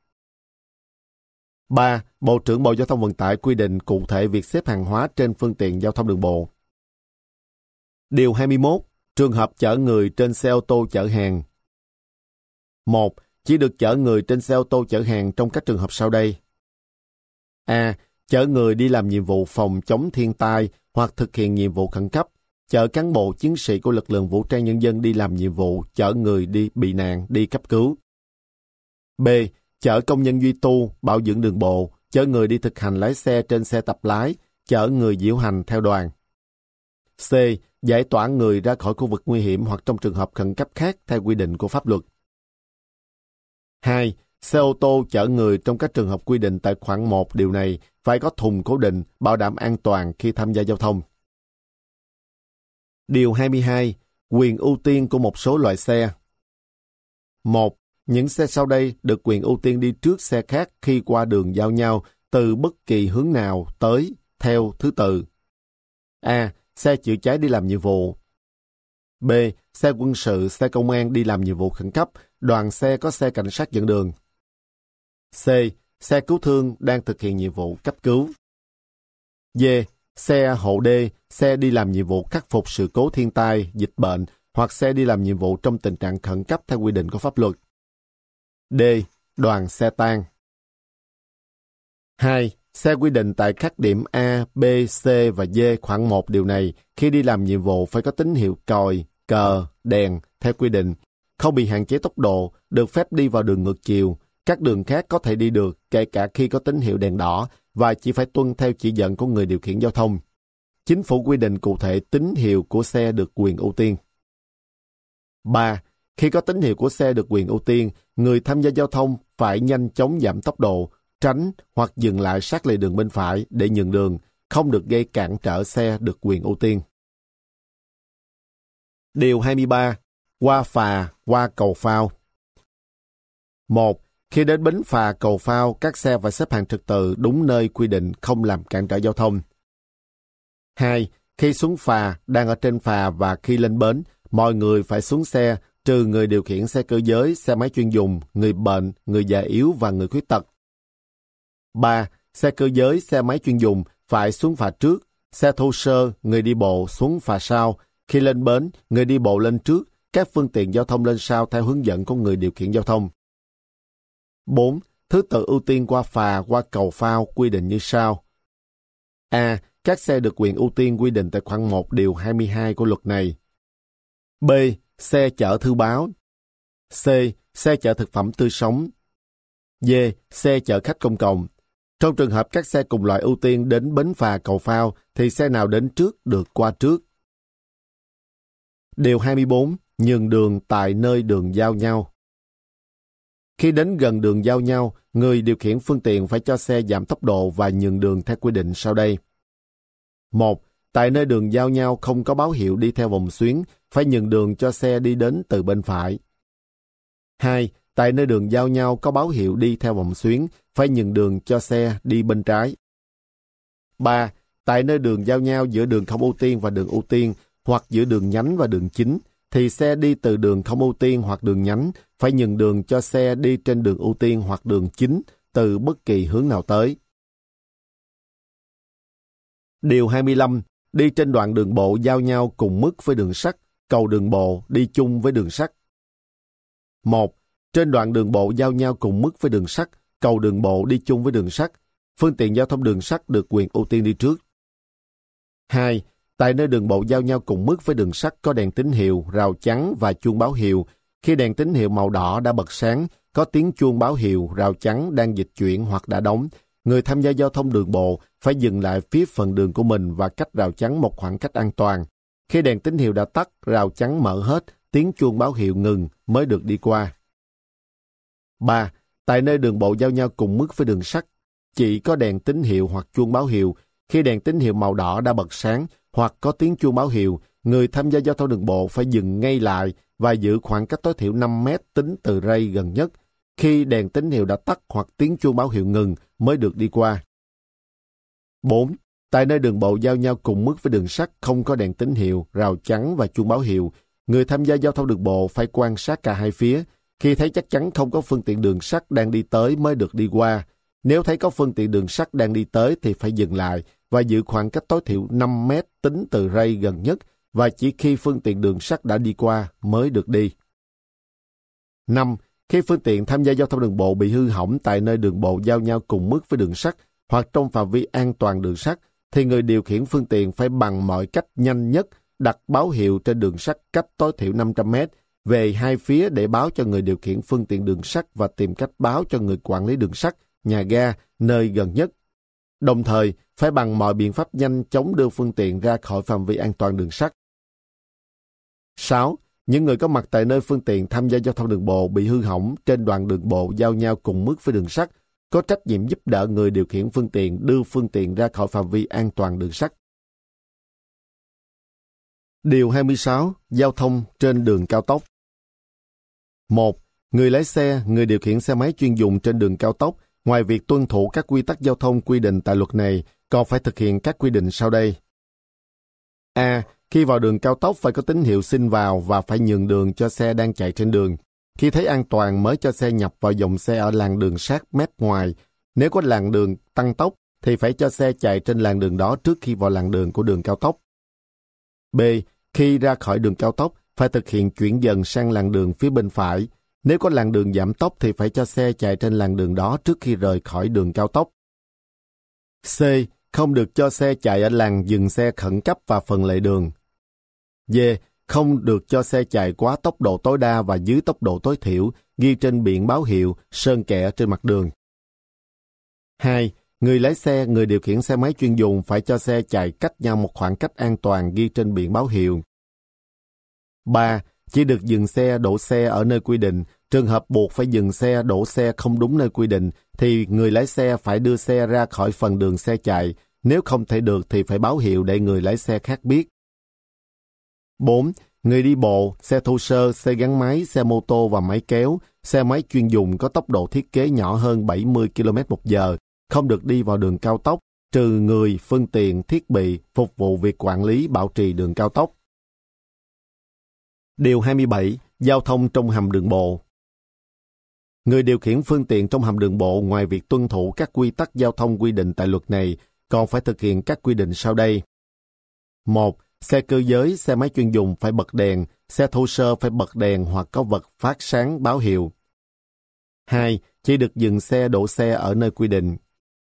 3. Bộ trưởng Bộ Giao thông Vận tải quy định cụ thể việc xếp hàng hóa trên phương tiện giao thông đường bộ. Điều 21. Trường hợp chở người trên xe ô tô chở hàng. 1. Chỉ được chở người trên xe ô tô chở hàng trong các trường hợp sau đây. A. Chở người đi làm nhiệm vụ phòng chống thiên tai hoặc thực hiện nhiệm vụ khẩn cấp, chở cán bộ chiến sĩ của lực lượng vũ trang nhân dân đi làm nhiệm vụ, chở người đi bị nạn, đi cấp cứu. B. Chở công nhân duy tu, bảo dưỡng đường bộ, chở người đi thực hành lái xe trên xe tập lái, chở người diễu hành theo đoàn. C. Giải tỏa người ra khỏi khu vực nguy hiểm hoặc trong trường hợp khẩn cấp khác theo quy định của pháp luật. 2. Xe ô tô chở người trong các trường hợp quy định tại khoản 1 điều này phải có thùng cố định, bảo đảm an toàn khi tham gia giao thông. Điều 22. Quyền ưu tiên của một số loại xe. 1. Những xe sau đây được quyền ưu tiên đi trước xe khác khi qua đường giao nhau từ bất kỳ hướng nào tới theo thứ tự. A. Xe chữa cháy đi làm nhiệm vụ. B. Xe quân sự, xe công an đi làm nhiệm vụ khẩn cấp, đoàn xe có xe cảnh sát dẫn đường. C. Xe cứu thương đang thực hiện nhiệm vụ cấp cứu. D. Xe hộ đê, xe đi làm nhiệm vụ khắc phục sự cố thiên tai, dịch bệnh hoặc xe đi làm nhiệm vụ trong tình trạng khẩn cấp theo quy định của pháp luật. D. Đoàn xe tang. 2. Xe quy định tại các điểm A, B, C và D khoản 1 điều này khi đi làm nhiệm vụ phải có tín hiệu còi, cờ, đèn theo quy định, không bị hạn chế tốc độ, được phép đi vào đường ngược chiều. Các đường khác có thể đi được kể cả khi có tín hiệu đèn đỏ và chỉ phải tuân theo chỉ dẫn của người điều khiển giao thông. Chính phủ quy định cụ thể tín hiệu của xe được quyền ưu tiên. 3. Khi có tín hiệu của xe được quyền ưu tiên, người tham gia giao thông phải nhanh chóng giảm tốc độ, tránh hoặc dừng lại sát lề đường bên phải để nhường đường, không được gây cản trở xe được quyền ưu tiên. Điều 23. Qua phà, qua cầu phao. 1. Khi đến bến phà cầu phao, các xe phải xếp hàng trật tự đúng nơi quy định, không làm cản trở giao thông. 2. Khi xuống phà, đang ở trên phà và khi lên bến, mọi người phải xuống xe, trừ người điều khiển xe cơ giới, xe máy chuyên dùng, người bệnh, người già yếu và người khuyết tật. 3. Xe cơ giới, xe máy chuyên dùng phải xuống phà trước, xe thô sơ, người đi bộ xuống phà sau. Khi lên bến, người đi bộ lên trước, các phương tiện giao thông lên sau theo hướng dẫn của người điều khiển giao thông. 4. Thứ tự ưu tiên qua phà, qua cầu phao quy định như sau. A. Các xe được quyền ưu tiên quy định tại khoản 1 điều 22 của luật này. B. Xe chở thư báo. C. Xe chở thực phẩm tươi sống. D. Xe chở khách công cộng. Trong trường hợp các xe cùng loại ưu tiên đến bến phà cầu phao, thì xe nào đến trước được qua trước. Điều 24. Nhường đường tại nơi đường giao nhau. Khi đến gần đường giao nhau, người điều khiển phương tiện phải cho xe giảm tốc độ và nhường đường theo quy định sau đây. 1. Tại nơi đường giao nhau không có báo hiệu đi theo vòng xuyến, phải nhường đường cho xe đi đến từ bên phải. 2. Tại nơi đường giao nhau có báo hiệu đi theo vòng xuyến, phải nhường đường cho xe đi bên trái. 3. Tại nơi đường giao nhau giữa đường không ưu tiên và đường ưu tiên, hoặc giữa đường nhánh và đường chính, thì xe đi từ đường không ưu tiên hoặc đường nhánh phải nhường đường cho xe đi trên đường ưu tiên hoặc đường chính từ bất kỳ hướng nào tới. Điều 25. Đi trên đoạn đường bộ giao nhau cùng mức với đường sắt, cầu đường bộ đi chung với đường sắt. 1. Trên đoạn đường bộ giao nhau cùng mức với đường sắt, cầu đường bộ đi chung với đường sắt, phương tiện giao thông đường sắt được quyền ưu tiên đi trước. 2. Tại nơi đường bộ giao nhau cùng mức với đường sắt có đèn tín hiệu, rào chắn và chuông báo hiệu. Khi đèn tín hiệu màu đỏ đã bật sáng, có tiếng chuông báo hiệu, rào chắn đang dịch chuyển hoặc đã đóng, người tham gia giao thông đường bộ phải dừng lại phía phần đường của mình và cách rào chắn một khoảng cách an toàn. Khi đèn tín hiệu đã tắt, rào chắn mở hết, tiếng chuông báo hiệu ngừng mới được đi qua. 3. Tại nơi đường bộ giao nhau cùng mức với đường sắt, chỉ có đèn tín hiệu hoặc chuông báo hiệu. Khi đèn tín hiệu màu đỏ đã bật sáng hoặc có tiếng chuông báo hiệu, người tham gia giao thông đường bộ phải dừng ngay lại và giữ khoảng cách tối thiểu 5 mét tính từ rây gần nhất. Khi đèn tín hiệu đã tắt hoặc tiếng chuông báo hiệu ngừng mới được đi qua. 4. Tại nơi đường bộ giao nhau cùng mức với đường sắt không có đèn tín hiệu, rào chắn và chuông báo hiệu, người tham gia giao thông đường bộ phải quan sát cả hai phía. Khi thấy chắc chắn không có phương tiện đường sắt đang đi tới mới được đi qua. Nếu thấy có phương tiện đường sắt đang đi tới thì phải dừng lại và giữ khoảng cách tối thiểu 5 mét tính từ rây gần nhất và chỉ khi phương tiện đường sắt đã đi qua mới được đi. 5. Khi phương tiện tham gia giao thông đường bộ bị hư hỏng tại nơi đường bộ giao nhau cùng mức với đường sắt hoặc trong phạm vi an toàn đường sắt, thì người điều khiển phương tiện phải bằng mọi cách nhanh nhất đặt báo hiệu trên đường sắt cách tối thiểu 500 mét về hai phía để báo cho người điều khiển phương tiện đường sắt và tìm cách báo cho người quản lý đường sắt, nhà ga, nơi gần nhất. Đồng thời, phải bằng mọi biện pháp nhanh chóng đưa phương tiện ra khỏi phạm vi an toàn đường sắt. 6. Những người có mặt tại nơi phương tiện tham gia giao thông đường bộ bị hư hỏng trên đoạn đường bộ giao nhau cùng mức với đường sắt có trách nhiệm giúp đỡ người điều khiển phương tiện đưa phương tiện ra khỏi phạm vi an toàn đường sắt. Điều 26. Giao thông trên đường cao tốc. 1. Người lái xe, người điều khiển xe máy chuyên dùng trên đường cao tốc, ngoài việc tuân thủ các quy tắc giao thông quy định tại luật này, còn phải thực hiện các quy định sau đây. A. Khi vào đường cao tốc phải có tín hiệu xin vào và phải nhường đường cho xe đang chạy trên đường. Khi thấy an toàn mới cho xe nhập vào dòng xe ở làn đường sát mép ngoài. Nếu có làn đường tăng tốc thì phải cho xe chạy trên làn đường đó trước khi vào làn đường của đường cao tốc. B. Khi ra khỏi đường cao tốc phải thực hiện chuyển dần sang làn đường phía bên phải. Nếu có làn đường giảm tốc thì phải cho xe chạy trên làn đường đó trước khi rời khỏi đường cao tốc. C. Không được cho xe chạy ở làn dừng xe khẩn cấp và phần lề đường. D. Không được cho xe chạy quá tốc độ tối đa và dưới tốc độ tối thiểu ghi trên biển báo hiệu, sơn kẻ trên mặt đường. 2. Người lái xe, người điều khiển xe máy chuyên dùng phải cho xe chạy cách nhau một khoảng cách an toàn ghi trên biển báo hiệu. 3. Chỉ được dừng xe, đổ xe ở nơi quy định. Trường hợp buộc phải dừng xe, đổ xe không đúng nơi quy định, thì người lái xe phải đưa xe ra khỏi phần đường xe chạy. Nếu không thể được thì phải báo hiệu để người lái xe khác biết. 4. Người đi bộ, xe thô sơ, xe gắn máy, xe mô tô và máy kéo, xe máy chuyên dùng có tốc độ thiết kế nhỏ hơn 70 km/h, không được đi vào đường cao tốc, trừ người, phương tiện, thiết bị phục vụ việc quản lý bảo trì đường cao tốc. Điều 27. Giao thông trong hầm đường bộ. Người điều khiển phương tiện trong hầm đường bộ ngoài việc tuân thủ các quy tắc giao thông quy định tại luật này, còn phải thực hiện các quy định sau đây. 1. Xe cơ giới, xe máy chuyên dùng phải bật đèn, xe thô sơ phải bật đèn hoặc có vật phát sáng báo hiệu. 2. Chỉ được dừng xe đổ xe ở nơi quy định.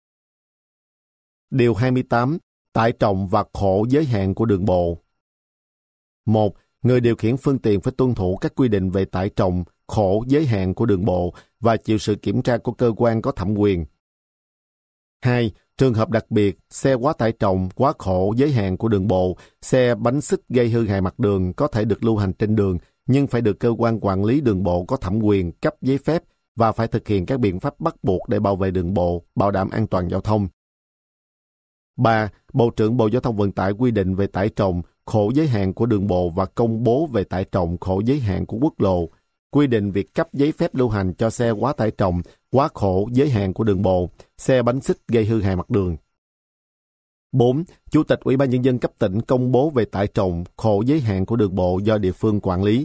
Điều 28. Tải trọng và khổ giới hạn của đường bộ. 1. Người điều khiển phương tiện phải tuân thủ các quy định về tải trọng, khổ giới hạn của đường bộ và chịu sự kiểm tra của cơ quan có thẩm quyền. 2. Trường hợp đặc biệt, xe quá tải trọng, quá khổ giới hạn của đường bộ, xe bánh xích gây hư hại mặt đường có thể được lưu hành trên đường, nhưng phải được cơ quan quản lý đường bộ có thẩm quyền cấp giấy phép và phải thực hiện các biện pháp bắt buộc để bảo vệ đường bộ, bảo đảm an toàn giao thông. 3. Bộ trưởng Bộ Giao thông Vận tải quy định về tải trọng, khổ giới hạn của đường bộ và công bố về tải trọng, khổ giới hạn của quốc lộ. Quy định việc cấp giấy phép lưu hành cho xe quá tải trọng, quá khổ giới hạn của đường bộ, xe bánh xích gây hư hại mặt đường. 4. Chủ tịch Ủy ban Nhân dân cấp tỉnh công bố về tải trọng, khổ giới hạn của đường bộ do địa phương quản lý.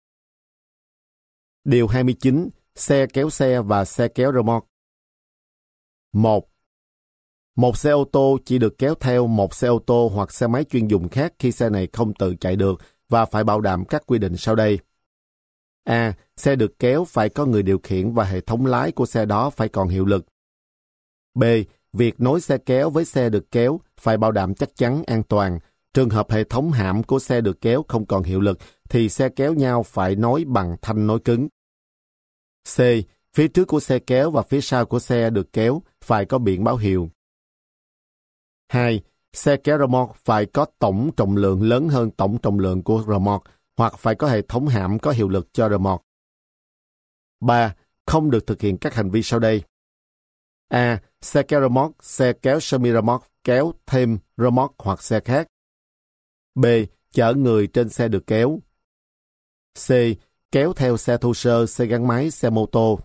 Điều 29. Xe kéo xe và xe kéo rơ moóc. 1. Một xe ô tô chỉ được kéo theo một xe ô tô hoặc xe máy chuyên dùng khác khi xe này không tự chạy được và phải bảo đảm các quy định sau đây. A. Xe được kéo phải có người điều khiển và hệ thống lái của xe đó phải còn hiệu lực. B. Việc nối xe kéo với xe được kéo phải bảo đảm chắc chắn an toàn. Trường hợp hệ thống hãm của xe được kéo không còn hiệu lực thì xe kéo nhau phải nối bằng thanh nối cứng. C. Phía trước của xe kéo và phía sau của xe được kéo phải có biển báo hiệu. 2. Xe kéo rơ moóc phải có tổng trọng lượng lớn hơn tổng trọng lượng của rơ moóc hoặc phải có hệ thống hãm có hiệu lực cho rơ moóc. 3. Không được thực hiện các hành vi sau đây. A. Xe kéo rơ moóc, xe kéo semi rơ moóc kéo thêm rơ moóc hoặc xe khác. B. Chở người trên xe được kéo. C. Kéo theo xe thô sơ, xe gắn máy, xe mô tô.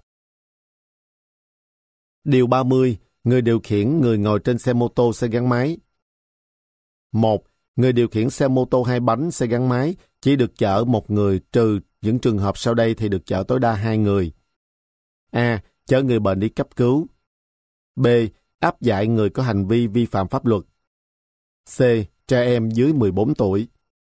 Điều 30. Người điều khiển người ngồi trên xe mô tô, xe gắn máy. 1. Người điều khiển xe mô tô hai bánh, xe gắn máy chỉ được chở một người, trừ những trường hợp sau đây thì được chở tối đa 2 người. A. Chở người bệnh đi cấp cứu. B. Áp giải người có hành vi vi phạm pháp luật. C. Trẻ em dưới 14 tuổi.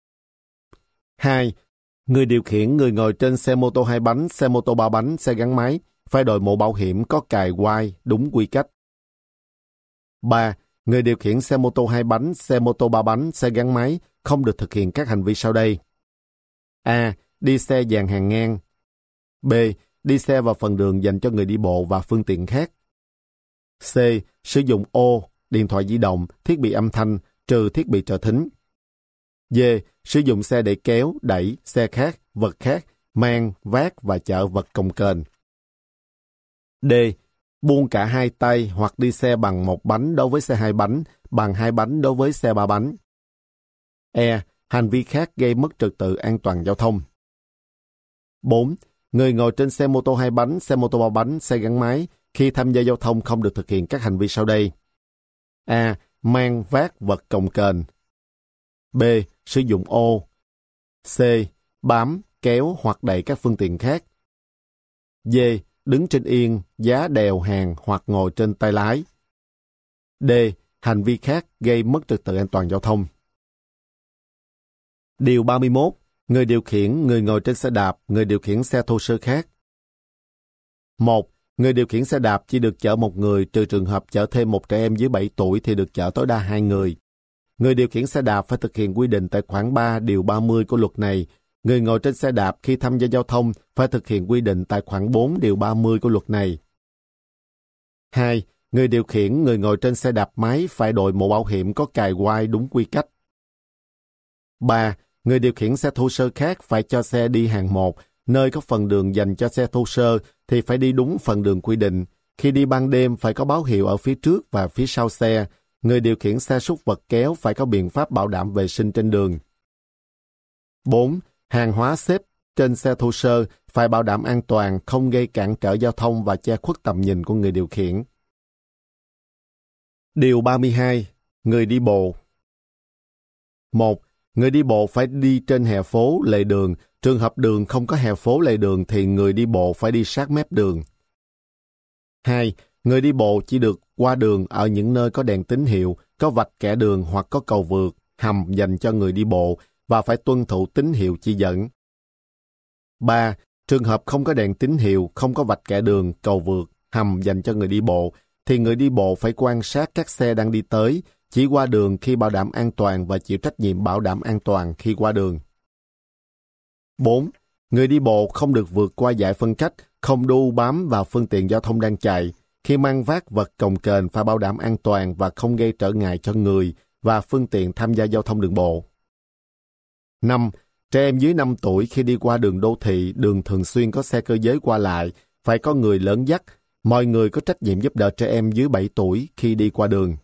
2. Người điều khiển người ngồi trên xe mô tô hai bánh, xe mô tô ba bánh, xe gắn máy phải đội mũ bảo hiểm có cài quai đúng quy cách. 3. Người điều khiển xe mô tô hai bánh, xe mô tô ba bánh, xe gắn máy không được thực hiện các hành vi sau đây. A. Đi xe dàn hàng ngang. B. Đi xe vào phần đường dành cho người đi bộ và phương tiện khác. C. Sử dụng ô, điện thoại di động, thiết bị âm thanh, trừ thiết bị trợ thính. D. Sử dụng xe để kéo, đẩy, xe khác, vật khác, mang, vác và chở vật cồng kềnh. D. Buông cả hai tay hoặc đi xe bằng một bánh đối với xe hai bánh, bằng hai bánh đối với xe ba bánh. E. Hành vi khác gây mất trật tự an toàn giao thông. 4. Người ngồi trên xe mô tô hai bánh, xe mô tô ba bánh, xe gắn máy khi tham gia giao thông không được thực hiện các hành vi sau đây. A. Mang vác vật cồng kềnh. B. Sử dụng ô. C. Bám, kéo hoặc đẩy các phương tiện khác. D. Đứng trên yên, giá đèo hàng hoặc ngồi trên tay lái. D. Hành vi khác gây mất trật tự an toàn giao thông. Điều 31. Người điều khiển người ngồi trên xe đạp, người điều khiển xe thô sơ khác. 1. Người điều khiển xe đạp chỉ được chở một người, trừ trường hợp chở thêm một trẻ em dưới 7 tuổi thì được chở tối đa 2 người. Người điều khiển xe đạp phải thực hiện quy định tại khoản 3 điều 30 của luật này. Người ngồi trên xe đạp khi tham gia giao thông phải thực hiện quy định tại khoản 4 điều 30 của luật này. 2. Người điều khiển người ngồi trên xe đạp máy phải đội mũ bảo hiểm có cài quai đúng quy cách. 3. Người điều khiển xe thô sơ khác phải cho xe đi hàng một, nơi có phần đường dành cho xe thô sơ thì phải đi đúng phần đường quy định. Khi đi ban đêm phải có báo hiệu ở phía trước và phía sau xe. Người điều khiển xe súc vật kéo phải có biện pháp bảo đảm vệ sinh trên đường. 4. Hàng hóa xếp trên xe thô sơ phải bảo đảm an toàn, không gây cản trở giao thông và che khuất tầm nhìn của người điều khiển. Điều 32. Người đi bộ. 1. Người đi bộ phải đi trên hè phố, lề đường. Trường hợp đường không có hè phố lề đường thì người đi bộ phải đi sát mép đường. 2. Người đi bộ chỉ được qua đường ở những nơi có đèn tín hiệu, có vạch kẻ đường hoặc có cầu vượt, hầm dành cho người đi bộ và phải tuân thủ tín hiệu chỉ dẫn. 3. Trường hợp không có đèn tín hiệu, không có vạch kẻ đường, cầu vượt, hầm dành cho người đi bộ, thì người đi bộ phải quan sát các xe đang đi tới, chỉ qua đường khi bảo đảm an toàn và chịu trách nhiệm bảo đảm an toàn khi qua đường. 4. Người đi bộ không được vượt qua dải phân cách, không đu bám vào phương tiện giao thông đang chạy. Khi mang vác vật cồng kềnh phải bảo đảm an toàn và không gây trở ngại cho người và phương tiện tham gia giao thông đường bộ. 5. Trẻ em dưới 5 tuổi khi đi qua đường đô thị, đường thường xuyên có xe cơ giới qua lại, phải có người lớn dắt. Mọi người có trách nhiệm giúp đỡ trẻ em dưới 7 tuổi khi đi qua đường.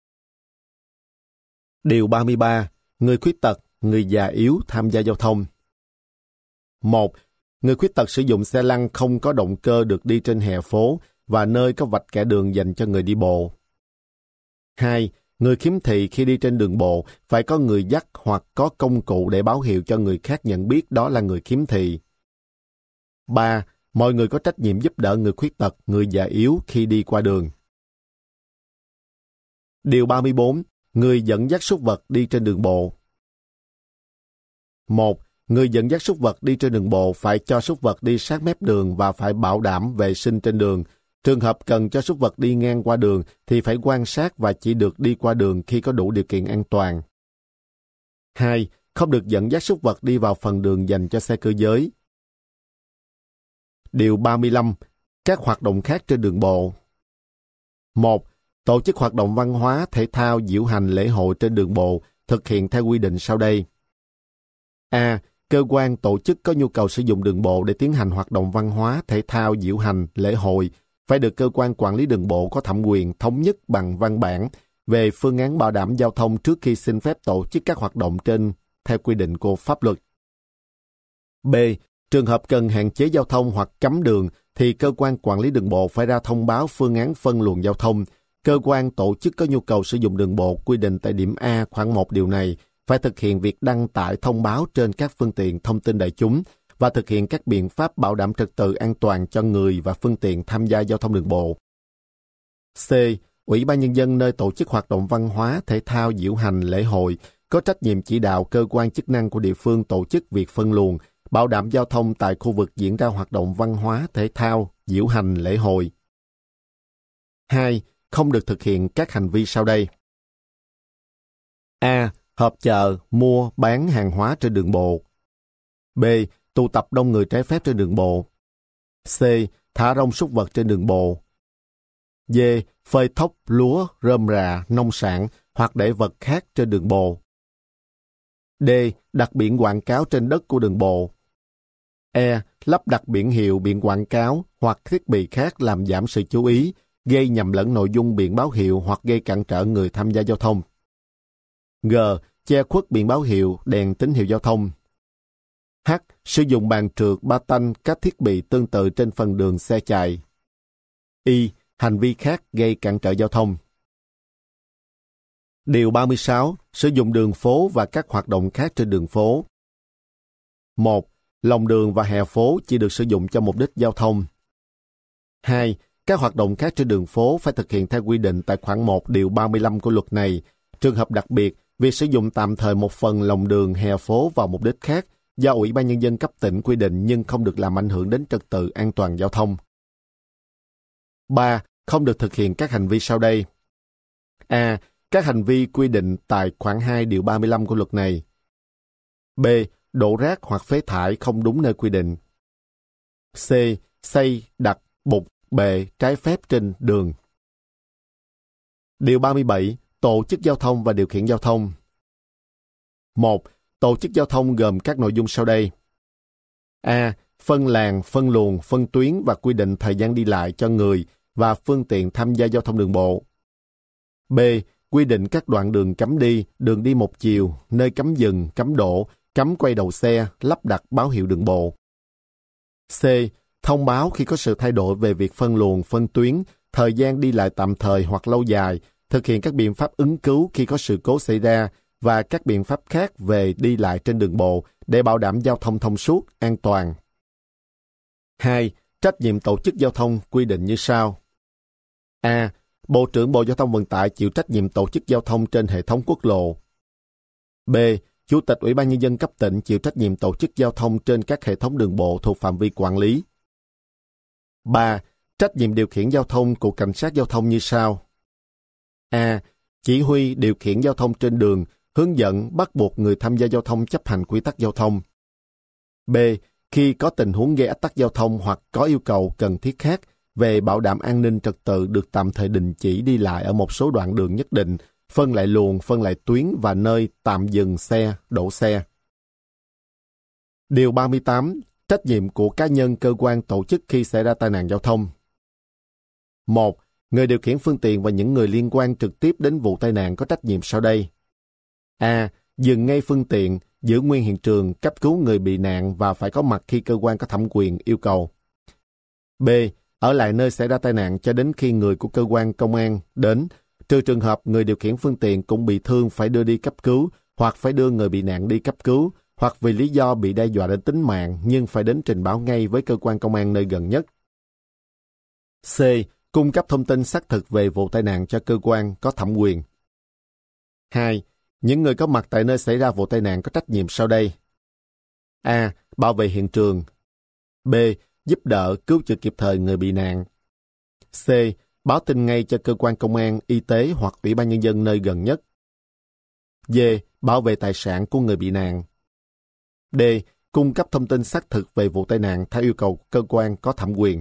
Điều 33. Người khuyết tật, người già yếu tham gia giao thông. 1. Người khuyết tật sử dụng xe lăn không có động cơ được đi trên hè phố và nơi có vạch kẻ đường dành cho người đi bộ. 2. Người khiếm thị khi đi trên đường bộ phải có người dắt hoặc có công cụ để báo hiệu cho người khác nhận biết đó là người khiếm thị. 3. Mọi người có trách nhiệm giúp đỡ người khuyết tật, người già yếu khi đi qua đường. Điều 34. Người dẫn dắt súc vật đi trên đường bộ. 1. Người dẫn dắt súc vật đi trên đường bộ phải cho súc vật đi sát mép đường và phải bảo đảm vệ sinh trên đường. Trường hợp cần cho súc vật đi ngang qua đường thì phải quan sát và chỉ được đi qua đường khi có đủ điều kiện an toàn. 2. Không được dẫn dắt súc vật đi vào phần đường dành cho xe cơ giới. Điều 35. Các hoạt động khác trên đường bộ. 1. Tổ chức hoạt động văn hóa, thể thao, diễu hành, lễ hội trên đường bộ thực hiện theo quy định sau đây. A. Cơ quan tổ chức có nhu cầu sử dụng đường bộ để tiến hành hoạt động văn hóa, thể thao, diễu hành, lễ hội phải được cơ quan quản lý đường bộ có thẩm quyền thống nhất bằng văn bản về phương án bảo đảm giao thông trước khi xin phép tổ chức các hoạt động trên theo quy định của pháp luật. B. Trường hợp cần hạn chế giao thông hoặc cấm đường thì cơ quan quản lý đường bộ phải ra thông báo phương án phân luồng giao thông. Cơ quan tổ chức có nhu cầu sử dụng đường bộ quy định tại điểm A khoảng 1 điều này phải thực hiện việc đăng tải thông báo trên các phương tiện thông tin đại chúng và thực hiện các biện pháp bảo đảm trật tự an toàn cho người và phương tiện tham gia giao thông đường bộ. C. Ủy ban Nhân dân nơi tổ chức hoạt động văn hóa, thể thao, diễu hành, lễ hội có trách nhiệm chỉ đạo cơ quan chức năng của địa phương tổ chức việc phân luồng, bảo đảm giao thông tại khu vực diễn ra hoạt động văn hóa, thể thao, diễu hành, lễ hội. 2. Không được thực hiện các hành vi sau đây. A. Họp chợ, mua, bán hàng hóa trên đường bộ. B. Tụ tập đông người trái phép trên đường bộ. C. Thả rông súc vật trên đường bộ. D. Phơi thóc, lúa, rơm rạ, nông sản hoặc để vật khác trên đường bộ. D. Đặt biển quảng cáo trên đất của đường bộ. E. Lắp đặt biển hiệu, biển quảng cáo hoặc thiết bị khác làm giảm sự chú ý, gây nhầm lẫn nội dung biển báo hiệu hoặc gây cản trở người tham gia giao thông. G. Che khuất biển báo hiệu, đèn tín hiệu giao thông. H. Sử dụng bàn trượt, ba tanh, các thiết bị tương tự trên phần đường xe chạy. Y. Hành vi khác gây cản trở giao thông. Điều 36. Sử dụng đường phố và các hoạt động khác trên đường phố. 1. Lòng đường và hè phố chỉ được sử dụng cho mục đích giao thông. 2. Các hoạt động khác trên đường phố phải thực hiện theo quy định tại khoản 1 điều 35 của luật này. Trường hợp đặc biệt, việc sử dụng tạm thời một phần lòng đường, hè phố vào mục đích khác do Ủy ban Nhân dân cấp tỉnh quy định nhưng không được làm ảnh hưởng đến trật tự an toàn giao thông. 3. Không được thực hiện các hành vi sau đây. A. Các hành vi quy định tại khoản 2 điều 35 của luật này. B. Đổ rác hoặc phế thải không đúng nơi quy định. C. Xây, đặt, bục, bệ trái phép trên đường. Điều 37. Tổ chức giao thông và điều khiển giao thông. 1. Tổ chức giao thông gồm các nội dung sau đây. A. Phân làn, phân luồng, phân tuyến và quy định thời gian đi lại cho người và phương tiện tham gia giao thông đường bộ. B. Quy định các đoạn đường cấm đi, đường đi một chiều, nơi cấm dừng, cấm đổ, cấm quay đầu xe, lắp đặt báo hiệu đường bộ. C. Thông báo khi có sự thay đổi về việc phân luồng, phân tuyến, thời gian đi lại tạm thời hoặc lâu dài, thực hiện các biện pháp ứng cứu khi có sự cố xảy ra và các biện pháp khác về đi lại trên đường bộ để bảo đảm giao thông thông suốt, an toàn. 2. Trách nhiệm tổ chức giao thông quy định như sau. A. Bộ trưởng Bộ Giao thông Vận tải chịu trách nhiệm tổ chức giao thông trên hệ thống quốc lộ. B. Chủ tịch Ủy ban Nhân dân cấp tỉnh chịu trách nhiệm tổ chức giao thông trên các hệ thống đường bộ thuộc phạm vi quản lý. 3. Trách nhiệm điều khiển giao thông của cảnh sát giao thông như sau. A. Chỉ huy điều khiển giao thông trên đường, hướng dẫn bắt buộc người tham gia giao thông chấp hành quy tắc giao thông. B. Khi có tình huống gây ách tắc giao thông hoặc có yêu cầu cần thiết khác về bảo đảm an ninh trật tự được tạm thời đình chỉ đi lại ở một số đoạn đường nhất định, phân lại luồng, phân lại tuyến và nơi tạm dừng xe, đổ xe. Điều 38. Trách nhiệm của cá nhân, cơ quan, tổ chức khi xảy ra tai nạn giao thông. 1. Người điều khiển phương tiện và những người liên quan trực tiếp đến vụ tai nạn có trách nhiệm sau đây. A. Dừng ngay phương tiện, giữ nguyên hiện trường, cấp cứu người bị nạn và phải có mặt khi cơ quan có thẩm quyền yêu cầu. B. Ở lại nơi xảy ra tai nạn cho đến khi người của cơ quan công an đến, trừ trường hợp người điều khiển phương tiện cũng bị thương phải đưa đi cấp cứu hoặc phải đưa người bị nạn đi cấp cứu hoặc vì lý do bị đe dọa đến tính mạng nhưng phải đến trình báo ngay với cơ quan công an nơi gần nhất. C. Cung cấp thông tin xác thực về vụ tai nạn cho cơ quan có thẩm quyền. 2. Những người có mặt tại nơi xảy ra vụ tai nạn có trách nhiệm sau đây. A. Bảo vệ hiện trường. B. Giúp đỡ, cứu chữa kịp thời người bị nạn. C. Báo tin ngay cho cơ quan công an, y tế hoặc Ủy ban Nhân dân nơi gần nhất. D. Bảo vệ tài sản của người bị nạn. D. Cung cấp thông tin xác thực về vụ tai nạn theo yêu cầu cơ quan có thẩm quyền.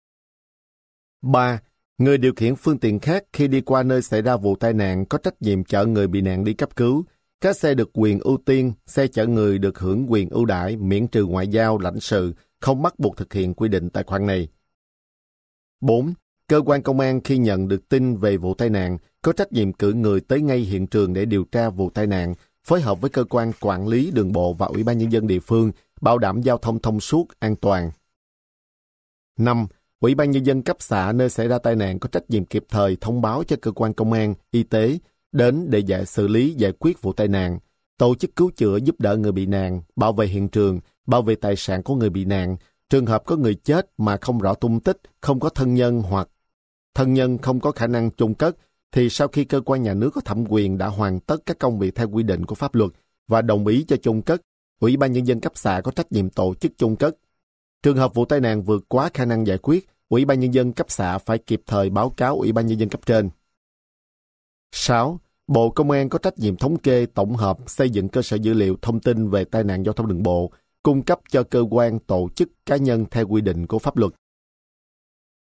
3. Người điều khiển phương tiện khác khi đi qua nơi xảy ra vụ tai nạn có trách nhiệm chở người bị nạn đi cấp cứu. Các xe được quyền ưu tiên, xe chở người được hưởng quyền ưu đãi, miễn trừ ngoại giao, lãnh sự, không bắt buộc thực hiện quy định tại khoản này. 4. Cơ quan công an khi nhận được tin về vụ tai nạn có trách nhiệm cử người tới ngay hiện trường để điều tra vụ tai nạn, phối hợp với cơ quan quản lý đường bộ và Ủy ban Nhân dân địa phương, bảo đảm giao thông thông suốt, an toàn. 5. Ủy ban Nhân dân cấp xã nơi xảy ra tai nạn có trách nhiệm kịp thời thông báo cho cơ quan công an, y tế đến để xử lý giải quyết vụ tai nạn, tổ chức cứu chữa giúp đỡ người bị nạn, bảo vệ hiện trường, bảo vệ tài sản của người bị nạn. Trường hợp có người chết mà không rõ tung tích, không có thân nhân hoặc thân nhân không có khả năng chôn cất, thì sau khi cơ quan nhà nước có thẩm quyền đã hoàn tất các công việc theo quy định của pháp luật và đồng ý cho chôn cất, Ủy ban Nhân dân cấp xã có trách nhiệm tổ chức chôn cất. Trường hợp vụ tai nạn vượt quá khả năng giải quyết, Ủy ban Nhân dân cấp xã phải kịp thời báo cáo Ủy ban Nhân dân cấp trên. 6. Bộ Công an có trách nhiệm thống kê, tổng hợp, xây dựng cơ sở dữ liệu thông tin về tai nạn giao thông đường bộ, cung cấp cho cơ quan, tổ chức, cá nhân theo quy định của pháp luật.